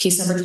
Case number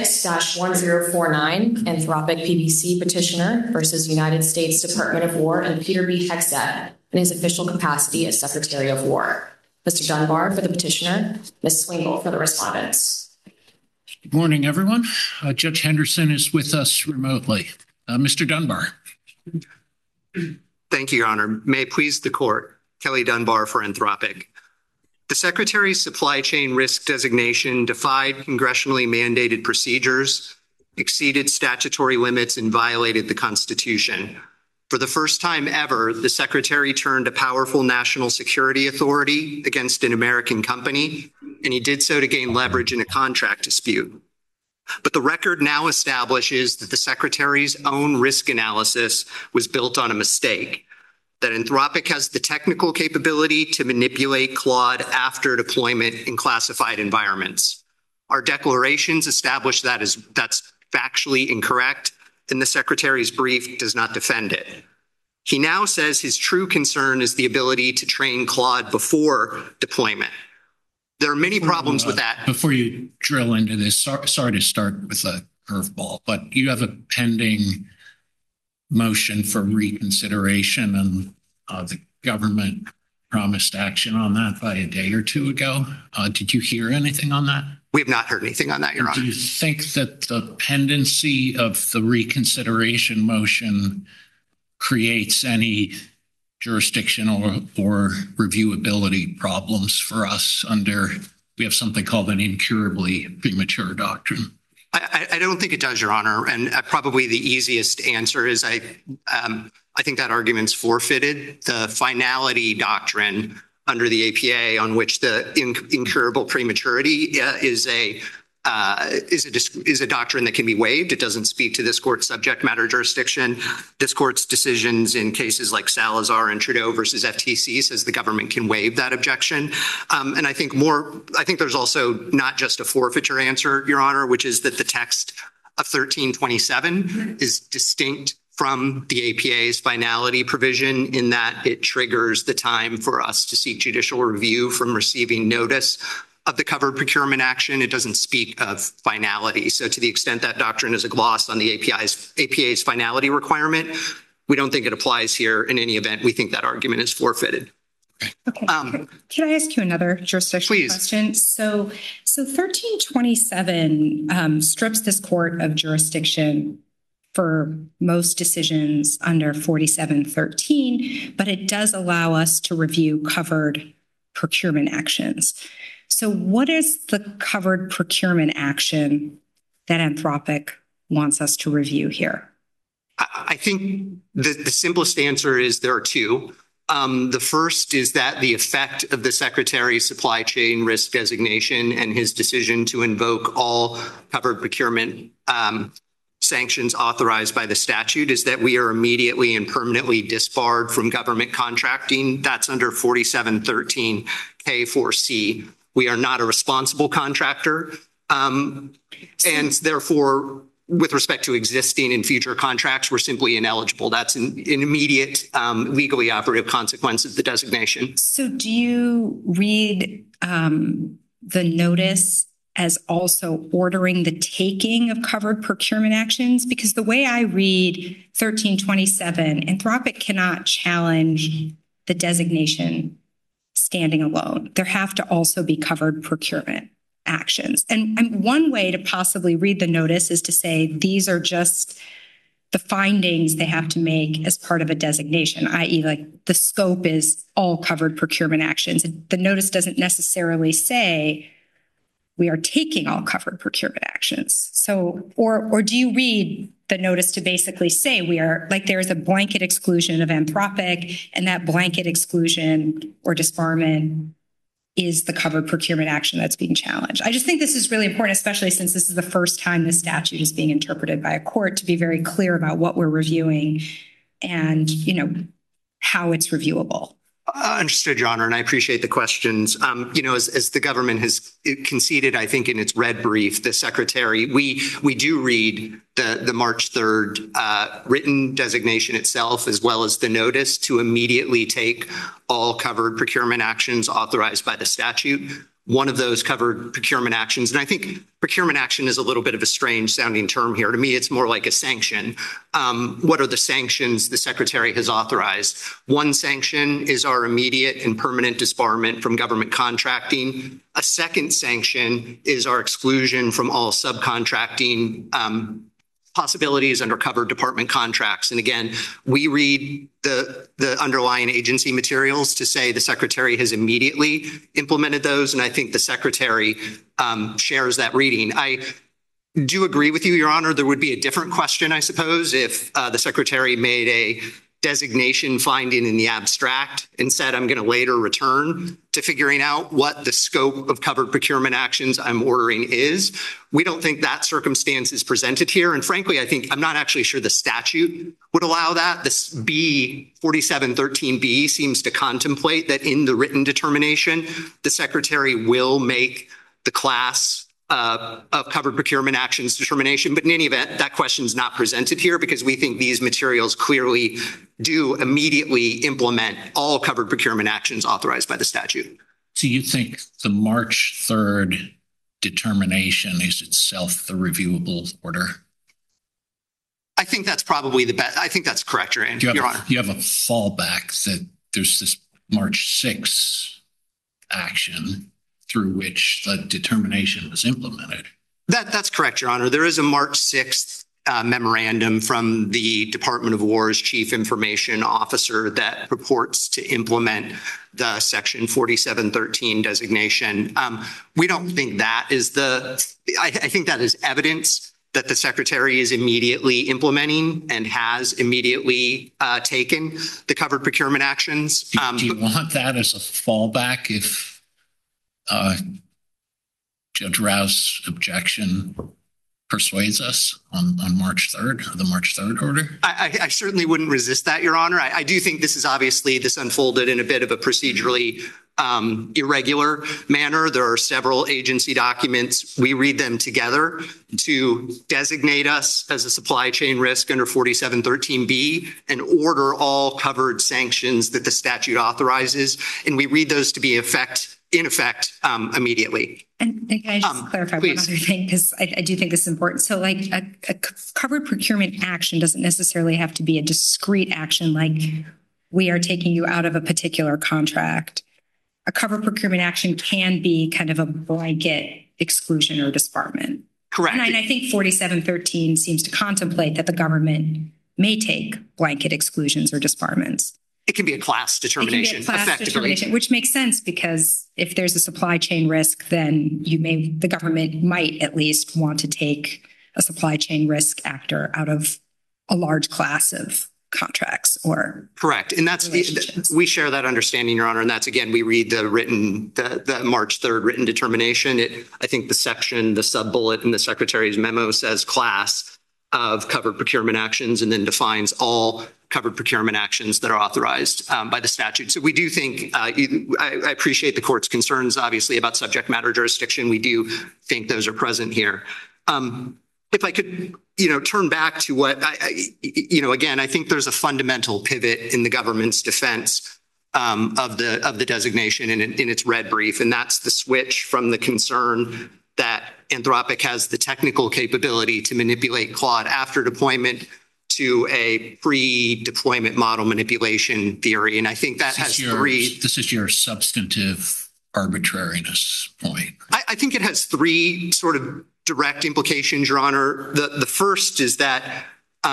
26-1049, Anthropic PBC petitioner versus United States Department of War and Peter B. Hegseth in his official capacity as Secretary of War. Mr. Dunbar for the petitioner, Ms. Swingle for the respondents. Good morning, everyone. Judge Henderson is with us remotely. Mr. Dunbar. Thank you, Your Honor. May it please the court, Kelly Dunbar for Anthropic. The Secretary's supply chain risk designation defied congressionally mandated procedures, exceeded statutory limits, and violated the Constitution. For the first time ever, the Secretary turned a powerful national security authority against an American company, and he did so to gain leverage in a contract dispute. But the record now establishes that the Secretary's own risk analysis was built on a mistake, that Anthropic has the technical capability to manipulate Claude after deployment in classified environments. Our declarations establish that's factually incorrect, and the Secretary's brief does not defend it. He now says his true concern is the ability to train Claude before deployment. There are many problems with that. Before you drill into this, sorry to start with a curveball, but you have a pending motion for reconsideration, and the government promised action on that by a day or two ago. Did you hear anything on that? We have not heard anything on that, Your Honor. Do you think that the pendency of the reconsideration motion creates any jurisdictional or reviewability problems for us we have something called an incurably premature doctrine? I don't think it does, Your Honor. And probably the easiest answer is I think that argument's forfeited. The finality doctrine under the APA, on which the incurable prematurity is a doctrine that can be waived. It doesn't speak to this court's subject matter jurisdiction. This court's decisions in cases like Salazar and Trudeau versus FTC says the government can waive that objection. And I think there's also not just a forfeiture answer, Your Honor, which is that the text of 1327 is distinct from the APA's finality provision in that it triggers the time for us to seek judicial review from receiving notice of the covered procurement action. It doesn't speak of finality. So to the extent that doctrine is a gloss on the APA's finality requirement, we don't think it applies here. In any event, we think that argument is forfeited. Okay. Can I ask you another jurisdictional question? So 1327 strips this court of jurisdiction for most decisions under 4713, but it does allow us to review covered procurement actions. So what is the covered procurement action that Anthropic wants us to review here? I think the simplest answer is there are two. The first is that the effect of the Secretary's supply chain risk designation and his decision to invoke all covered procurement sanctions authorized by the statute is that we are immediately and permanently disbarred from government contracting. That's under 4713 K4C. We are not a responsible contractor, and therefore, with respect to existing and future contracts, we're simply ineligible. That's an immediate legally operative consequence of the designation. So do you read the notice as also ordering the taking of covered procurement actions? Because the way I read 1327, Anthropic cannot challenge the designation standing alone. There have to also be covered procurement actions. And one way to possibly read the notice is to say these are just the findings they have to make as part of a designation, i.e. like the scope is all covered procurement actions. The notice doesn't necessarily say we are taking all covered procurement actions. So, or do you read the notice to basically say we are, like there is a blanket exclusion of Anthropic, and that blanket exclusion or disbarment is the covered procurement action that's being challenged? I just think this is really important, especially since this is the first time this statute is being interpreted by a court, to be very clear about what we're reviewing and, how it's reviewable. Understood, Your Honor, and I appreciate the questions. As the government has conceded, I think in its red brief, the Secretary, we do read the March 3rd written designation itself, as well as the notice, to immediately take all covered procurement actions authorized by the statute. one of those covered procurement actions. And I think procurement action is a little bit of a strange sounding term here. To me, it's more like a sanction. What are the sanctions the Secretary has authorized? One sanction is our immediate and permanent disbarment from government contracting. A second sanction is our exclusion from all subcontracting possibilities under covered department contracts. And again, we read the underlying agency materials to say the Secretary has immediately implemented those. And I think the Secretary shares that reading. I do agree with you, Your Honor. There would be a different question, I suppose, if the Secretary made a designation finding in the abstract and said, I'm going to later return to figuring out what the scope of covered procurement actions I'm ordering is. We don't think that circumstance is presented here. And frankly, I'm not actually sure the statute would allow that. This 4713B seems to contemplate that in the written determination, the Secretary will make the class of covered procurement actions determination. But in any event, that question is not presented here because we think these materials clearly do immediately implement all covered procurement actions authorized by the statute. So you think the March 3rd determination is itself the reviewable order? I think that's probably the best. I think that's correct, Your Honor. You have a fallback that there's this March 6th action through which the determination was implemented. That's correct, Your Honor. There is a March 6th memorandum from the Department of War's Chief Information Officer that purports to implement the Section 4713 designation. We don't think that is I think that is evidence that the Secretary is immediately implementing and has immediately taken the covered procurement actions. Do you want that as a fallback if Judge Rao's objection persuades us on March 3rd, the March 3rd order? I certainly wouldn't resist that, Your Honor. I do think this unfolded in a bit of a procedurally irregular manner. There are several agency documents. We read them together to designate us as a supply chain risk under 4713B and order all covered sanctions that the statute authorizes. And we read those to be in effect immediately. And can I just clarify one other thing, because I do think this is important. So like a covered procurement action doesn't necessarily have to be a discrete action like we are taking you out of a particular contract. A covered procurement action can be kind of a blanket exclusion or disbarment. Correct. And I think 4713 seems to contemplate that the government may take blanket exclusions or disbarments. It can be a class determination, which makes sense because if there's a supply chain risk, then the government might at least want to take a supply chain risk actor out of a large class of contracts or correct. And we share that understanding, Your Honor. And that's, again, we read the March 3rd written determination. I think the section, the sub-bullet in the Secretary's memo says class of covered procurement actions and then defines all covered procurement actions that are authorized by the statute. So we do think, I appreciate the court's concerns, obviously, about subject matter jurisdiction. We do think those are present here. If I could, turn back to what, again, I think there's a fundamental pivot in the government's defense of the designation in its red brief, and that's the switch from the concern that Anthropic has the technical capability to manipulate Claude after deployment to a pre-deployment model manipulation theory. And I think that has three. This is your substantive arbitrariness point. I think it has three sort of direct implications, Your Honor. The first is that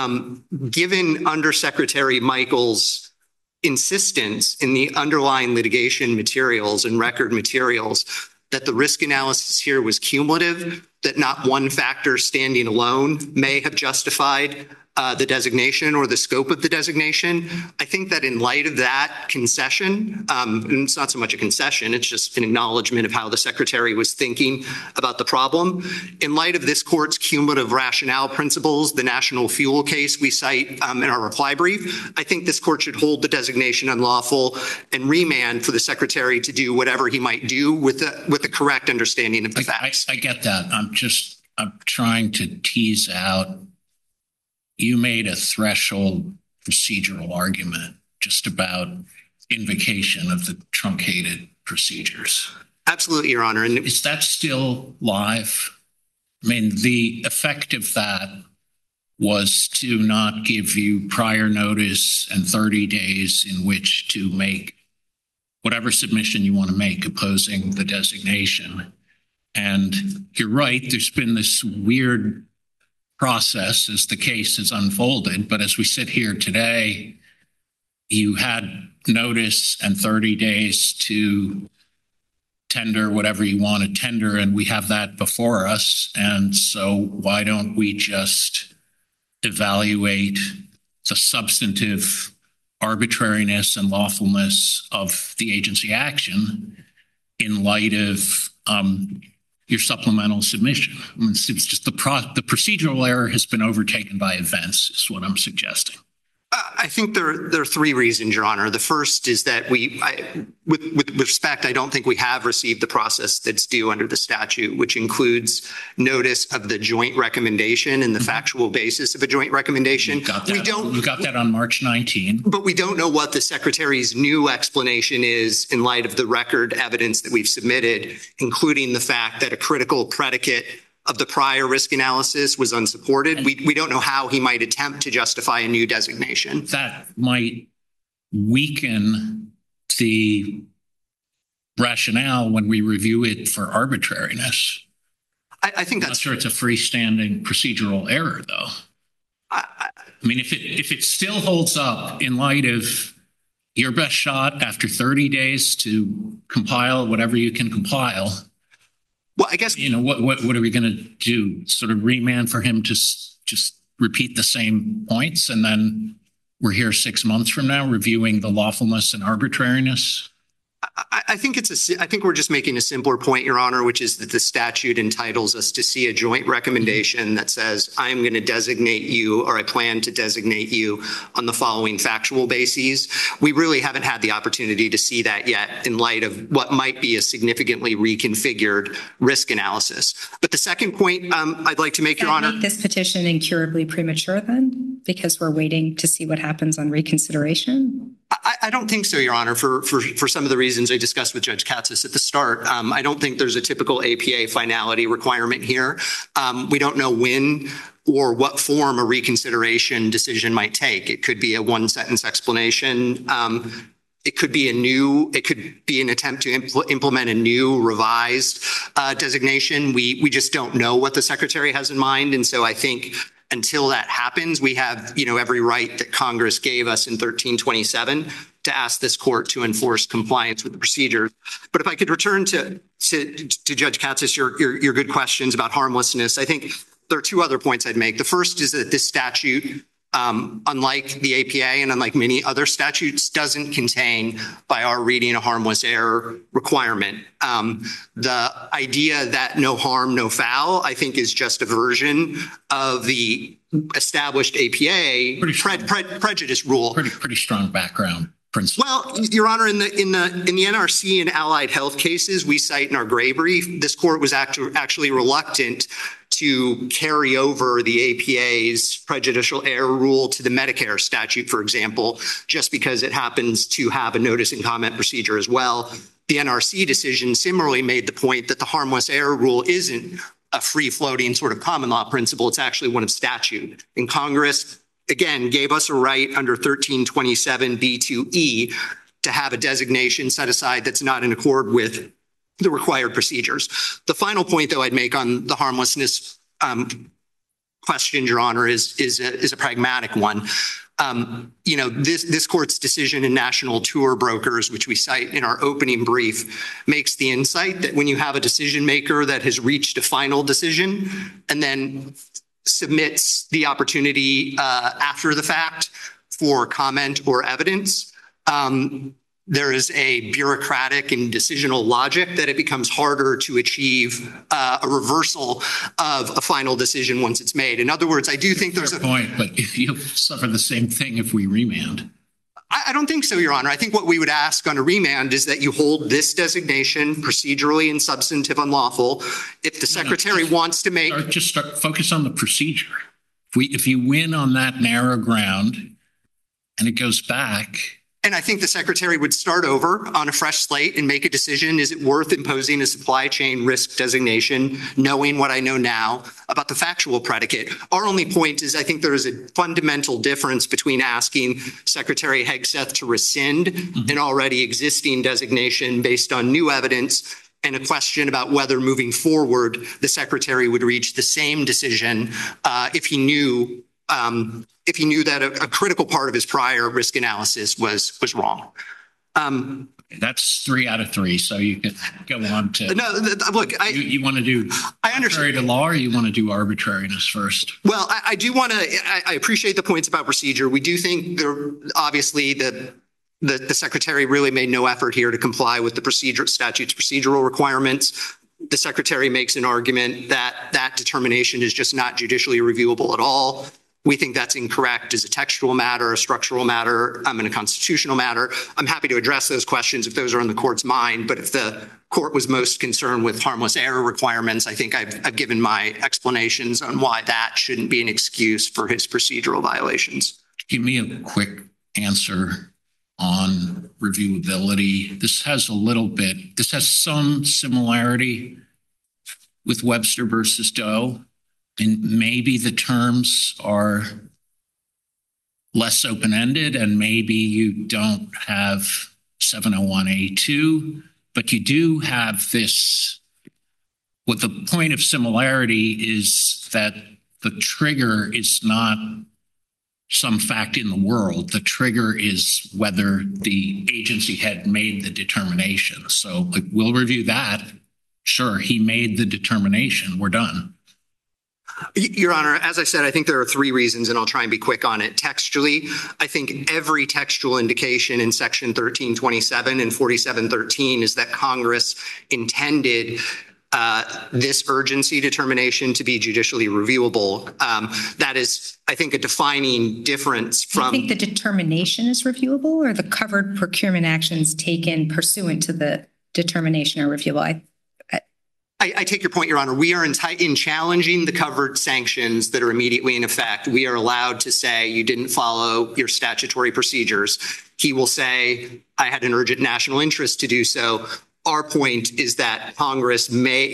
given Undersecretary Michael's insistence in the underlying litigation materials and record materials that the risk analysis here was cumulative, that not one factor standing alone may have justified the designation or the scope of the designation. I think that in light of that concession, and it's not so much a concession, it's just an acknowledgement of how the Secretary was thinking about the problem. In light of this court's cumulative rationale principles, the national fuel case we cite in our reply brief, I think this court should hold the designation unlawful and remand for the Secretary to do whatever he might do with the correct understanding of the facts. I get that. I'm trying to tease out. You made a threshold procedural argument just about invocation of the truncated procedures. Absolutely, Your Honor. And Is that still live? I mean, the effect of that was to not give you prior notice and 30 days in which to make whatever submission you want to make opposing the designation. And you're right, there's been this weird process as the case has unfolded. But as we sit here today, you had notice and 30 days to tender whatever you want to tender, and we have that before us. And so why don't we just evaluate the substantive arbitrariness and lawfulness of the agency action in light of your supplemental submission? I mean, it's just the procedural error has been overtaken by events, is what I'm suggesting. I think there are three reasons, Your Honor. The first is that with respect, I don't think we have received the process that's due under the statute, which includes notice of the joint recommendation and the factual basis of a joint recommendation. You got that on March 19. But we don't know what the Secretary's new explanation is in light of the record evidence that we've submitted, including the fact that a critical predicate of the prior risk analysis was unsupported. We don't know how he might attempt to justify a new designation. That might weaken the rationale when we review it for arbitrariness. I think that's I'm not sure it's a freestanding procedural error, though. I mean, if it still holds up in light of your best shot after 30 days to compile whatever you can compile. Well, I guess, what are we going to do? Sort of remand for him to just repeat the same points, and then we're here 6 months from now reviewing the lawfulness and arbitrariness? I think I think we're just making a simpler point, Your Honor, which is that the statute entitles us to see a joint recommendation that says, I'm going to designate you, or I plan to designate you on the following factual bases. We really haven't had the opportunity to see that yet in light of what might be a significantly reconfigured risk analysis. But the second point I'd like to make, Your Honor. Make this petition incurably premature then, because we're waiting to see what happens on reconsideration? I don't think so, Your Honor, for some of the reasons I discussed with Judge Katsas at the start. I don't think there's a typical APA finality requirement here. We don't know when or what form a reconsideration decision might take. It could be a one-sentence explanation. It could be an attempt to implement a new revised designation. We just don't know what the Secretary has in mind. And so I think until that happens, we have, every right that Congress gave us in 1327 to ask this court to enforce compliance with the procedure. But if I could return to Judge Katsas, your good questions about harmlessness, I think there are two other points I'd make. The first is that this statute, unlike the APA and unlike many other statutes, doesn't contain, by our reading, a harmless error requirement. The idea that no harm, no foul, I think, is just a version of the established APA prejudice rule. Pretty strong background principle. Well, Your Honor, in the NRC and allied health cases we cite in our gray brief, this court was actually reluctant to carry over the APA's prejudicial error rule to the Medicare statute, for example, just because it happens to have a notice and comment procedure as well. The NRC decision similarly made the point that the harmless error rule isn't a free-floating sort of common law principle. It's actually one of statute. And Congress, again, gave us a right under 1327 B2E to have a designation set aside that's not in accord with the required procedures. The final point, though, I'd make on the harmlessness question, Your Honor, is a pragmatic one. This court's decision in National Tour Brokers, which we cite in our opening brief, makes the insight that when you have a decision maker that has reached a final decision and then submits the opportunity after the fact for comment or evidence, there is a bureaucratic and decisional logic that it becomes harder to achieve a reversal of a final decision once it's made. In other words, I do think there's a point, but you'll suffer the same thing if we remand. I don't think so, Your Honor. I think what we would ask on a remand is that you hold this designation procedurally and substantive unlawful. If the Secretary wants to make... Focus on the procedure. If you win on that narrow ground and it goes back, And I think the secretary would start over on a fresh slate and make a decision. Is it worth imposing a supply chain risk designation, knowing what I know now about the factual predicate? Our only point is I think there is a fundamental difference between asking Secretary Hegseth to rescind an already existing designation based on new evidence and a question about whether moving forward, the secretary would reach the same decision if he knew that a critical part of his prior risk analysis was wrong. That's 3 out of 3. So you can go on to. No, look, you want to do arbitrary to law, or you want to do arbitrariness first? Well, I do want to. I appreciate the points about procedure. We do think obviously the secretary really made no effort here to comply with the statute's procedural requirements. The secretary makes an argument that determination is just not judicially reviewable at all. We think that's incorrect as a textual matter, a structural matter, and a constitutional matter. I'm happy to address those questions if those are on the court's mind. But if the court was most concerned with harmless error requirements, I think I've given my explanations on why that shouldn't be an excuse for his procedural violations. Give me a quick answer on reviewability. This has some similarity with Webster versus Doe. And maybe the terms are less open-ended, and maybe you don't have 701A2, but you do have this. What the point of similarity is that the trigger is not some fact in the world. The trigger is whether the agency had made the determination. So we'll review that. Sure, he made the determination. We're done. Your Honor, as I said, I think there are 3 reasons, and I'll try and be quick on it. Textually, I think every textual indication in Section 1327 and 4713 is that Congress intended this urgency determination to be judicially reviewable. That is, I think, a defining difference from— I think the determination is reviewable, or the covered procurement actions taken pursuant to the determination are reviewable? I take your point, Your Honor. We are in challenging the covered sanctions that are immediately in effect. We are allowed to say you didn't follow your statutory procedures. He will say, I had an urgent national interest to do so. Our point is that Congress may,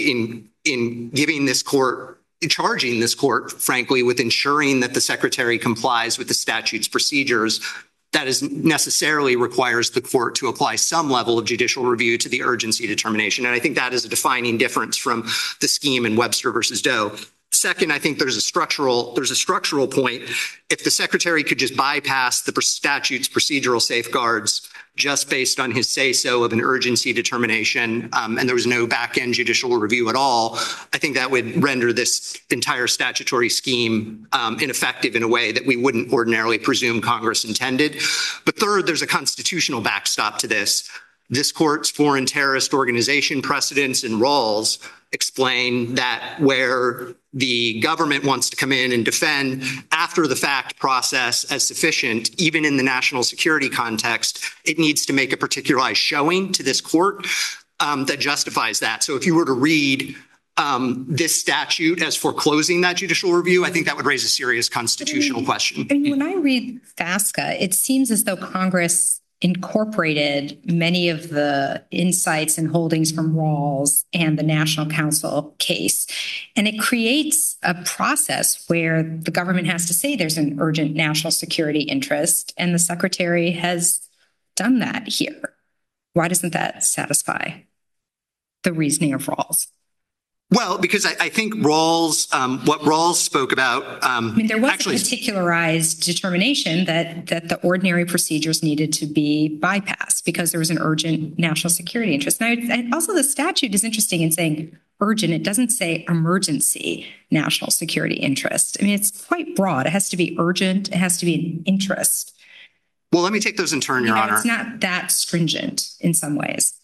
in giving this court, charging this court, frankly, with ensuring that the secretary complies with the statute's procedures, that is necessarily requires the court to apply some level of judicial review to the urgency determination. And I think that is a defining difference from the scheme in Webster versus Doe. Second, I think there's a structural point. If the secretary could just bypass the statute's procedural safeguards just based on his say-so of an urgency determination, and there was no back-end judicial review at all, I think that would render this entire statutory scheme ineffective in a way that we wouldn't ordinarily presume Congress intended. But third, there's a constitutional backstop to this. This court's foreign terrorist organization precedents and Rawls explain that where the government wants to come in and defend after the fact process as sufficient, even in the national security context, it needs to make a particularized showing to this court that justifies that. So if you were to read this statute as foreclosing that judicial review, I think that would raise a serious constitutional question. And when I read FASCA, it seems as though Congress incorporated many of the insights and holdings from Rawls and the National Council case. And it creates a process where the government has to say there's an urgent national security interest, and the secretary has done that here. Why doesn't that satisfy the reasoning of Rawls? Well, because I think Rawls, what Rawls spoke about, there was a particularized determination that the ordinary procedures needed to be bypassed because there was an urgent national security interest. Now, also the statute is interesting in saying urgent. It doesn't say emergency national security interest. I mean, it's quite broad. It has to be urgent. It has to be an interest. Well, let me take those in turn, Your Honor. It's not that stringent in some ways.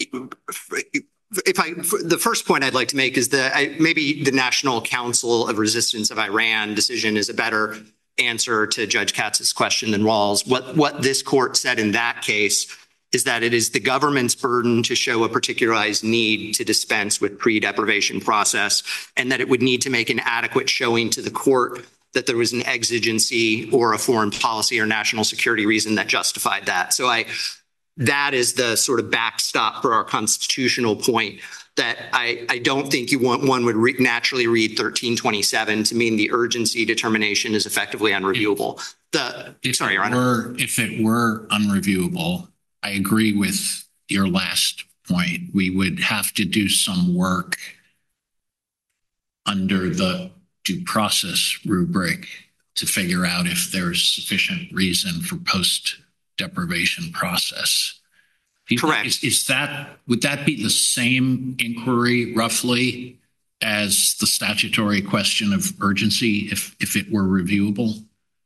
The first point I'd like to make is that maybe the National Council of Resistance of Iran decision is a better answer to Judge Katz's question than Rawls. What this court said in that case is that it is the government's burden to show a particularized need to dispense with pre-deprivation process, and that it would need to make an adequate showing to the court that there was an exigency or a foreign policy or national security reason that justified that. So that is the sort of backstop for our constitutional point, that I don't think one would naturally read 1327 to mean the urgency determination is effectively unreviewable. Sorry, Your Honor. If it were unreviewable, I agree with your last point. We would have to do some work under the due process rubric to figure out if there's sufficient reason for post-deprivation process. Correct. Would that be the same inquiry roughly as the statutory question of urgency if it were reviewable?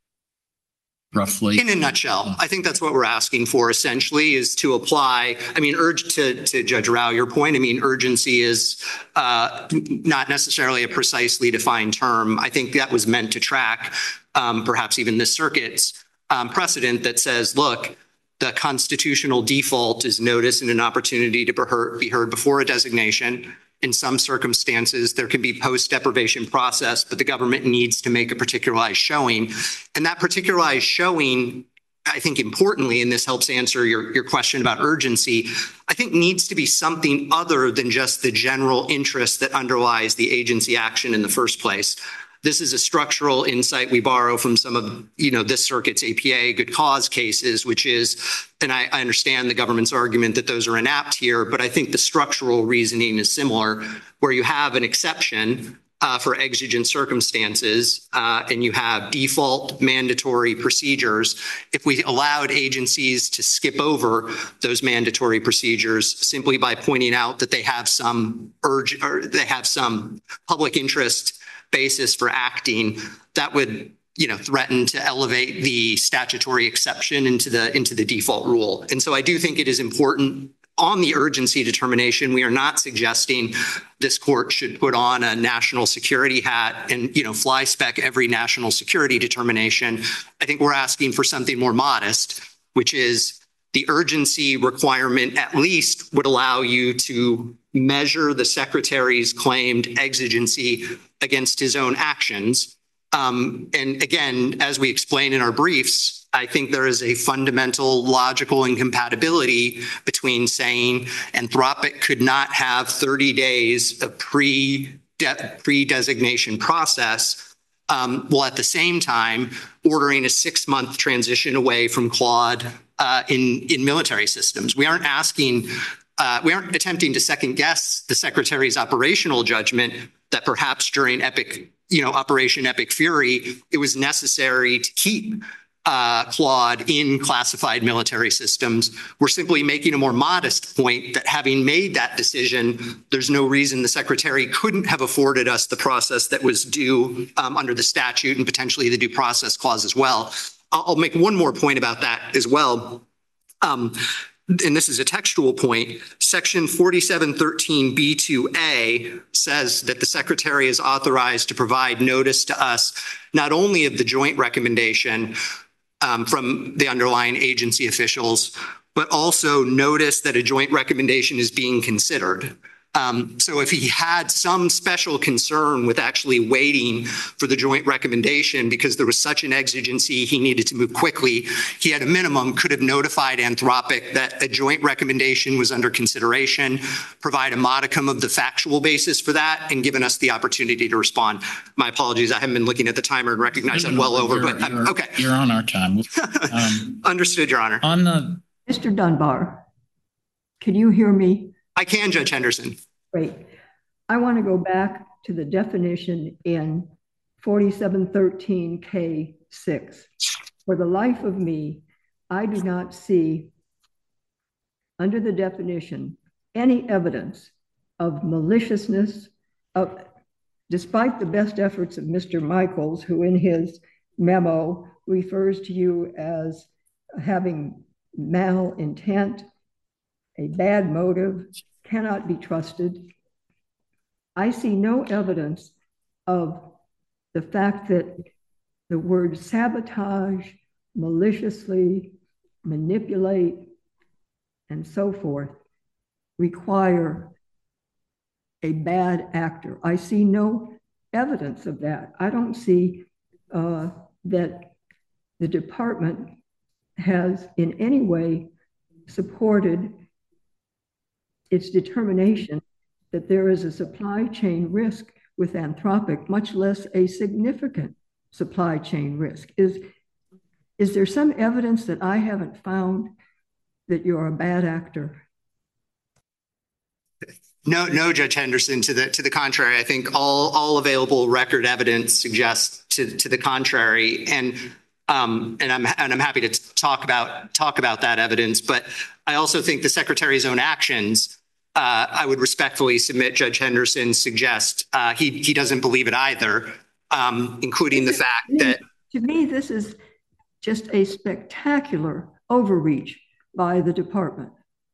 Roughly? In a nutshell, I think that's what we're asking for essentially, is to apply, to Judge Rao, your point, urgency is not necessarily a precisely defined term. I think that was meant to track perhaps even this circuit's precedent that says, look, the constitutional default is notice and an opportunity to be heard before a designation. In some circumstances, there can be post-deprivation process, but the government needs to make a particularized showing. And that particularized showing, I think importantly, and this helps answer your question about urgency, I think needs to be something other than just the general interest that underlies the agency action in the first place. This is a structural insight we borrow from some of, this circuit's APA good cause cases, which is, and I understand the government's argument that those are inapt here, but I think the structural reasoning is similar, where you have an exception for exigent circumstances and you have default mandatory procedures. If we allowed agencies to skip over those mandatory procedures simply by pointing out that they have some public interest basis for acting, that would threaten to elevate the statutory exception into the default rule. And so I do think it is important on the urgency determination. We are not suggesting this court should put on a national security hat and fly spec every national security determination. I think we're asking for something more modest, which is the urgency requirement at least would allow you to measure the secretary's claimed exigency against his own actions. And again, as we explain in our briefs, I think there is a fundamental logical incompatibility between saying Anthropic could not have 30 days of pre-designation process, while at the same time ordering a 6-month transition away from Claude in military systems. We aren't attempting to second guess the secretary's operational judgment that perhaps during Operation Epic Fury, it was necessary to keep Claude in classified military systems. We're simply making a more modest point that having made that decision, there's no reason the secretary couldn't have afforded us the process that was due under the statute and potentially the due process clause as well. I'll make one more point about that as well. And this is a textual point. Section 4713B2A says that the secretary is authorized to provide notice to us not only of the joint recommendation from the underlying agency officials, but also notice that a joint recommendation is being considered. So if he had some special concern with actually waiting for the joint recommendation because there was such an exigency he needed to move quickly, he at a minimum could have notified Anthropic that a joint recommendation was under consideration, provide a modicum of the factual basis for that, and given us the opportunity to respond. My apologies, I haven't been looking at the timer and recognize I'm well over, but okay. You're on our time. Understood, Your Honor. Mr. Dunbar, can you hear me? I can, Judge Henderson. Great. I want to go back to the definition in 4713K6. For the life of me, I do not see under the definition any evidence of maliciousness, despite the best efforts of Mr. Michaels, who in his memo refers to you as having malintent, a bad motive, cannot be trusted. I see no evidence of the fact that the word sabotage, maliciously, manipulate, and so forth require a bad actor. I see no evidence of that. I don't see that the department has in any way supported its determination that there is a supply chain risk with Anthropic, much less a significant supply chain risk. Is there some evidence that I haven't found that you're a bad actor? No, Judge Henderson. To the contrary, I think all available record evidence suggests to the contrary. And I'm happy to talk about that evidence. But I also think the Secretary's own actions, I would respectfully submit, Judge Henderson, suggest he doesn't believe it either, including the fact that. To me, this is just a spectacular overreach by the department.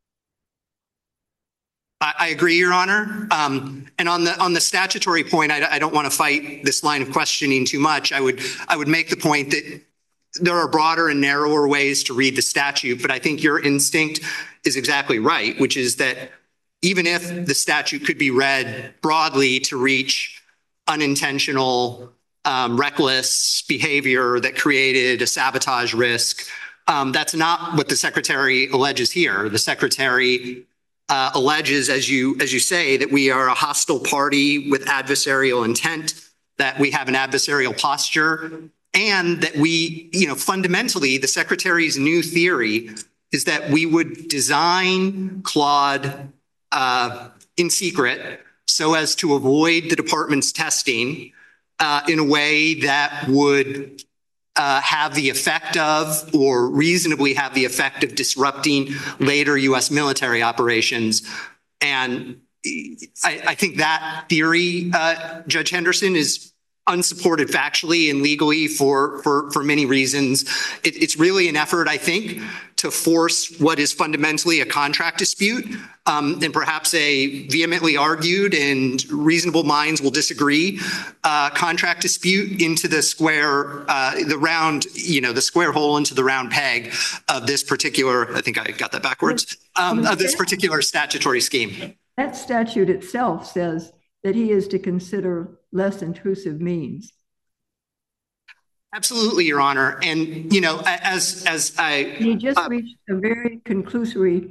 I agree, Your Honor. And on the statutory point, I don't want to fight this line of questioning too much. I would make the point that there are broader and narrower ways to read the statute, but I think your instinct is exactly right, which is that even if the statute could be read broadly to reach unintentional, reckless behavior that created a sabotage risk, that's not what the Secretary alleges here. The Secretary alleges, as you say, that we are a hostile party with adversarial intent, that we have an adversarial posture, and that we, fundamentally, the Secretary's new theory is that we would design Claude in secret so as to avoid the department's testing in a way that would have the effect of, or reasonably have the effect of, disrupting later U.S. military operations. And I think that theory, Judge Henderson, is unsupported factually and legally for many reasons. It's really an effort, I think, to force what is fundamentally a contract dispute, and perhaps a vehemently argued, and reasonable minds will disagree, contract dispute into the square, the square hole into the round peg of this particular, I think I got that backwards, of this particular statutory scheme. That statute itself says that he is to consider less intrusive means. Absolutely, Your Honor. And, He just reached a very conclusory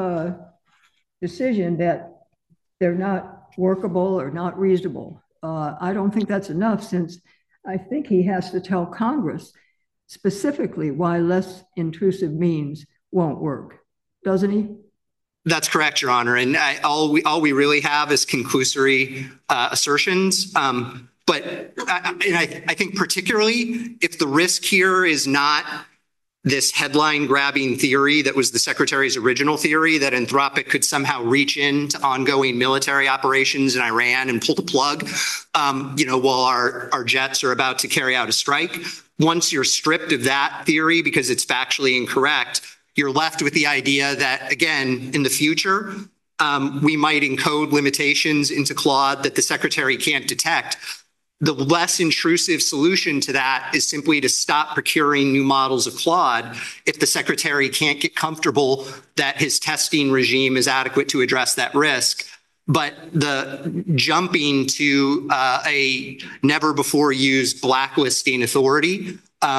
decision that they're not workable or not reasonable. I don't think that's enough, since I think he has to tell Congress specifically why less intrusive means won't work, doesn't he? That's correct, Your Honor. And all we really have is conclusory assertions. But I think particularly if the risk here is not this headline-grabbing theory that was the Secretary's original theory, that Anthropic could somehow reach into ongoing military operations in Iran and pull the plug, while our jets are about to carry out a strike. Once you're stripped of that theory because it's factually incorrect, you're left with the idea that, again, in the future, we might encode limitations into Claude that the Secretary can't detect. The less intrusive solution to that is simply to stop procuring new models of Claude if the Secretary can't get comfortable that his testing regime is adequate to address that risk. But the jumping to a never-before-used blacklisting authority,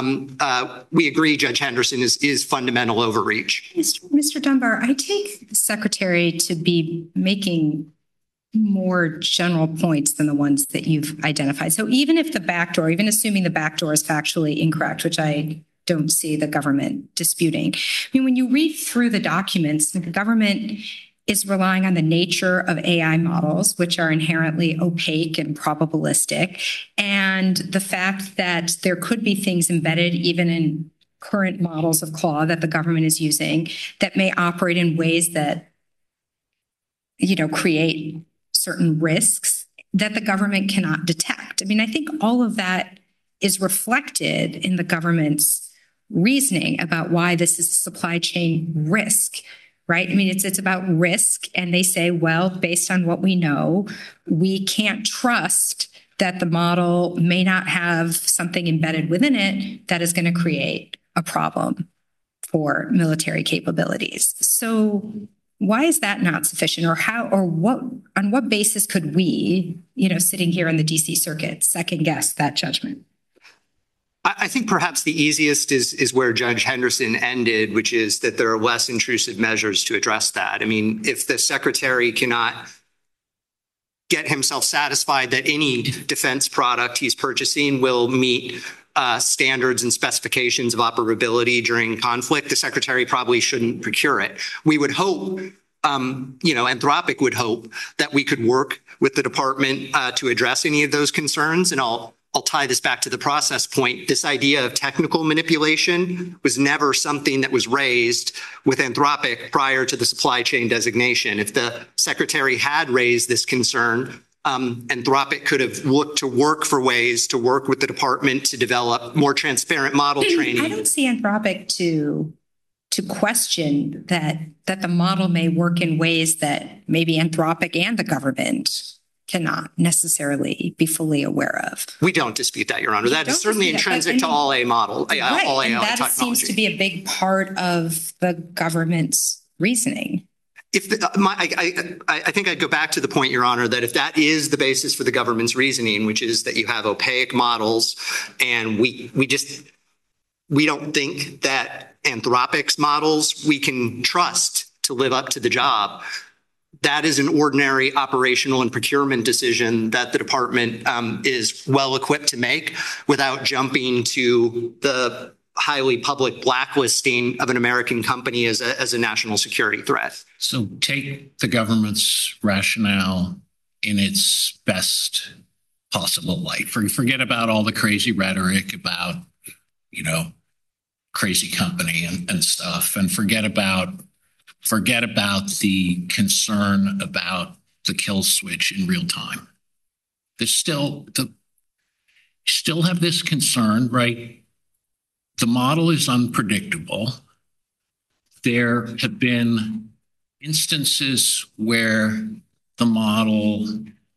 we agree, Judge Henderson, is fundamental overreach. Mr. Dunbar, I take the Secretary to be making more general points than the ones that you've identified. So even if the backdoor, even assuming the backdoor is factually incorrect, which I don't see the government disputing, I mean, when you read through the documents, the government is relying on the nature of AI models, which are inherently opaque and probabilistic, and the fact that there could be things embedded even in current models of Claude that the government is using that may operate in ways that, create certain risks that the government cannot detect. I mean, I think all of that is reflected in the government's reasoning about why this is a supply chain risk. Right? I mean, it's about risk. And they say, well, based on what we know, we can't trust that the model may not have something embedded within it that is going to create a problem for military capabilities. So why is that not sufficient? Or on what basis could we, sitting here in the DC circuit, second guess that judgment? I think perhaps the easiest is where Judge Henderson ended, which is that there are less intrusive measures to address that. I mean, if the secretary cannot get himself satisfied that any defense product he's purchasing will meet standards and specifications of operability during conflict, the secretary probably shouldn't procure it. We would hope, Anthropic would hope that we could work with the department to address any of those concerns. And I'll tie this back to the process point. This idea of technical manipulation was never something that was raised with Anthropic prior to the supply chain designation. If the secretary had raised this concern, Anthropic could have looked to work for ways to work with the department to develop more transparent model training. I don't see Anthropic to question that the model may work in ways that maybe Anthropic and the government cannot necessarily be fully aware of. We don't dispute that, Your Honor. That is certainly intrinsic to all AI model, all AI that technology. Seems to be a big part of the government's reasoning. I think I'd go back to the point, Your Honor, that if that is the basis for the government's reasoning, which is that you have opaque models, and we don't think that Anthropic's models we can trust to live up to the job. That is an ordinary operational and procurement decision that the department is well equipped to make without jumping to the highly public blacklisting of an American company as a national security threat. So take the government's rationale in its best possible light. Forget about all the crazy rhetoric about, crazy company and stuff, and forget about the concern about the kill switch in real time. There's still have this concern, right? The model is unpredictable. There have been instances where the model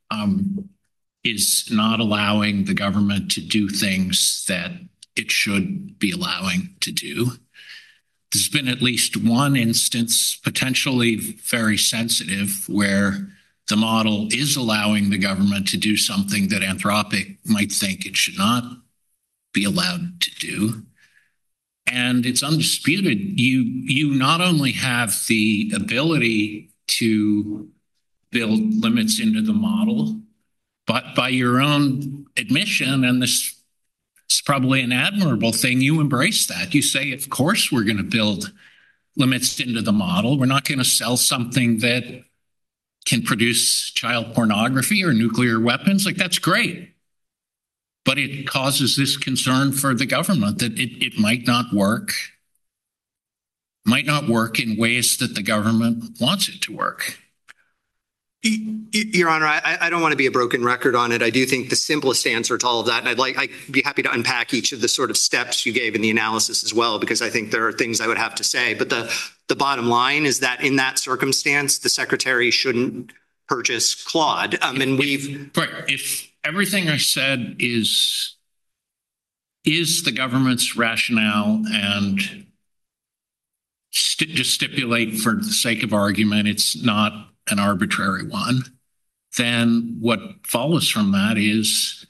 is not allowing the government to do things that it should be allowing to do. There's been at least one instance, potentially very sensitive, where the model is allowing the government to do something that Anthropic might think it should not be allowed to do. And it's undisputed. You not only have the ability to build limits into the model, but by your own admission, and this is probably an admirable thing, you embrace that. You say, of course, we're going to build limits into the model. We're not going to sell something that can produce child pornography or nuclear weapons. Like, that's great. But it causes this concern for the government that it might not work in ways that the government wants it to work. Your Honor, I don't want to be a broken record on it. I do think the simplest answer to all of that, and I'd be happy to unpack each of the sort of steps you gave in the analysis as well, because I think there are things I would have to say. But the bottom line is that in that circumstance, the secretary shouldn't purchase Claude. If everything I said is the government's rationale, and just stipulate for the sake of argument it's not an arbitrary one, then what follows from that is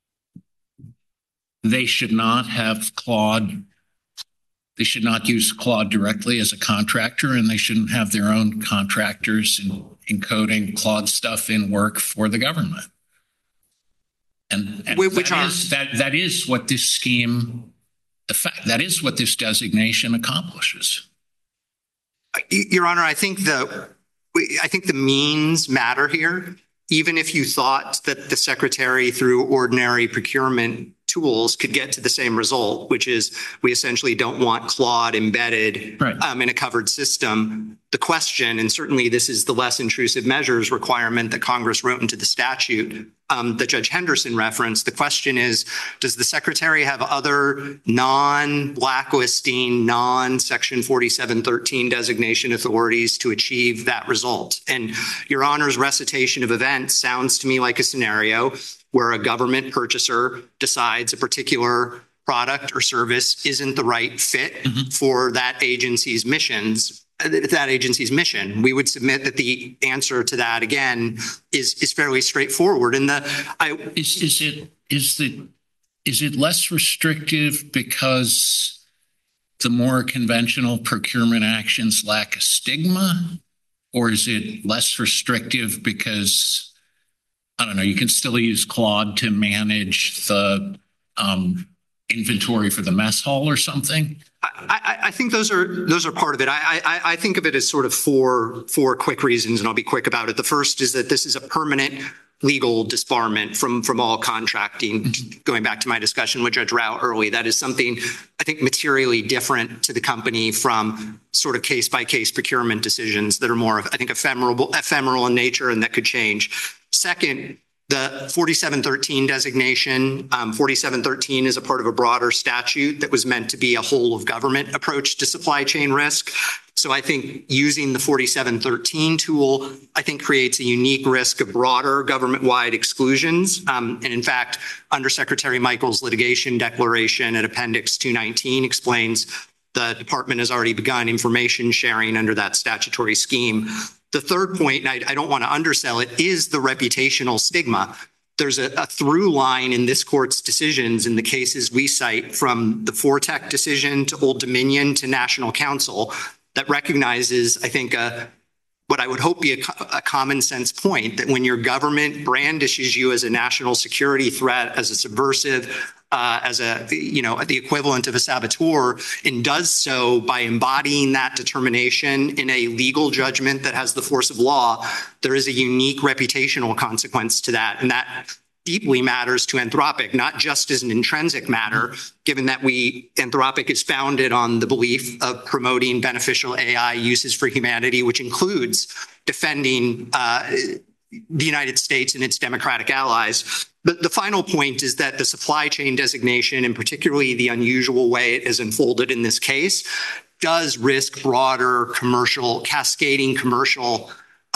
they should not have Claude. They should not use Claude directly as a contractor, and they shouldn't have their own contractors encoding Claude stuff in work for the government. And that is what this scheme, that is what this designation accomplishes. Your Honor, I think the means matter here. Even if you thought that the secretary, through ordinary procurement tools, could get to the same result, which is we essentially don't want Claude embedded in a covered system. The question, and certainly this is the less intrusive measures requirement that Congress wrote into the statute that Judge Henderson referenced. The question is, does the secretary have other non-blacklisting, non-Section 4713 designation authorities to achieve that result? And Your Honor's recitation of events sounds to me like a scenario where a government purchaser decides a particular product or service isn't the right fit for that agency's mission. We would submit that the answer to that, again, is fairly straightforward. And Is it less restrictive because the more conventional procurement actions lack a stigma? Or is it less restrictive because, I don't know, you can still use Claude to manage the inventory for the mess hall or something? I think those are part of it. I think of it as sort of four quick reasons, and I'll be quick about it. The first is that this is a permanent legal disbarment from all contracting. Going back to my discussion with Judge Rao early, that is something I think materially different to the company from sort of case by case procurement decisions that are more, I think, ephemeral in nature and that could change. Second, the 4713 designation, 4713 is a part of a broader statute that was meant to be a whole of government approach to supply chain risk. So I think using the 4713 tool, I think creates a unique risk of broader government-wide exclusions. And in fact, Undersecretary Michael's litigation declaration at Appendix 219 explains the department has already begun information sharing under that statutory scheme. The third point, and I don't want to undersell it, is the reputational stigma. There's a through line in this court's decisions in the cases we cite, from the Fortec decision to Old Dominion to National Council, that recognizes, I think, what I would hope be a common sense point, that when your government brandishes you as a national security threat, as a subversive, as the equivalent of a saboteur, and does so by embodying that determination in a legal judgment that has the force of law, there is a unique reputational consequence to that. And that deeply matters to Anthropic, not just as an intrinsic matter, given that Anthropic is founded on the belief of promoting beneficial AI uses for humanity, which includes defending the United States and its democratic allies. But the final point is that the supply chain designation, and particularly the unusual way it is unfolded in this case, does risk broader cascading commercial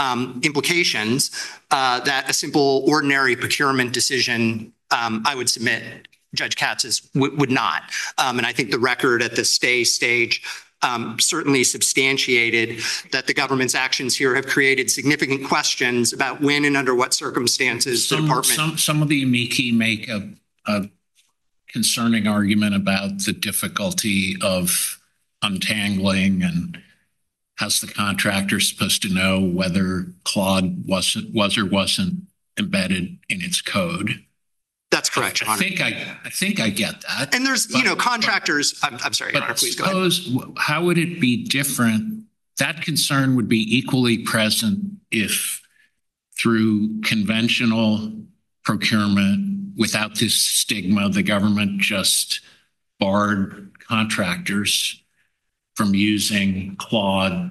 implications that a simple ordinary procurement decision, I would submit, Judge Katz, would not. And I think the record at the stay stage certainly substantiated that the government's actions here have created significant questions about when and under what circumstances the department. Some of the amici make a concerning argument about the difficulty of untangling, and how's the contractor supposed to know whether Claude was or wasn't embedded in its code? That's correct, Your Honor. I think I get that. And there's, contractors. I'm sorry, Your Honor, please go ahead. How would it be different? That concern would be equally present if, through conventional procurement, without this stigma, the government just barred contractors from using Claude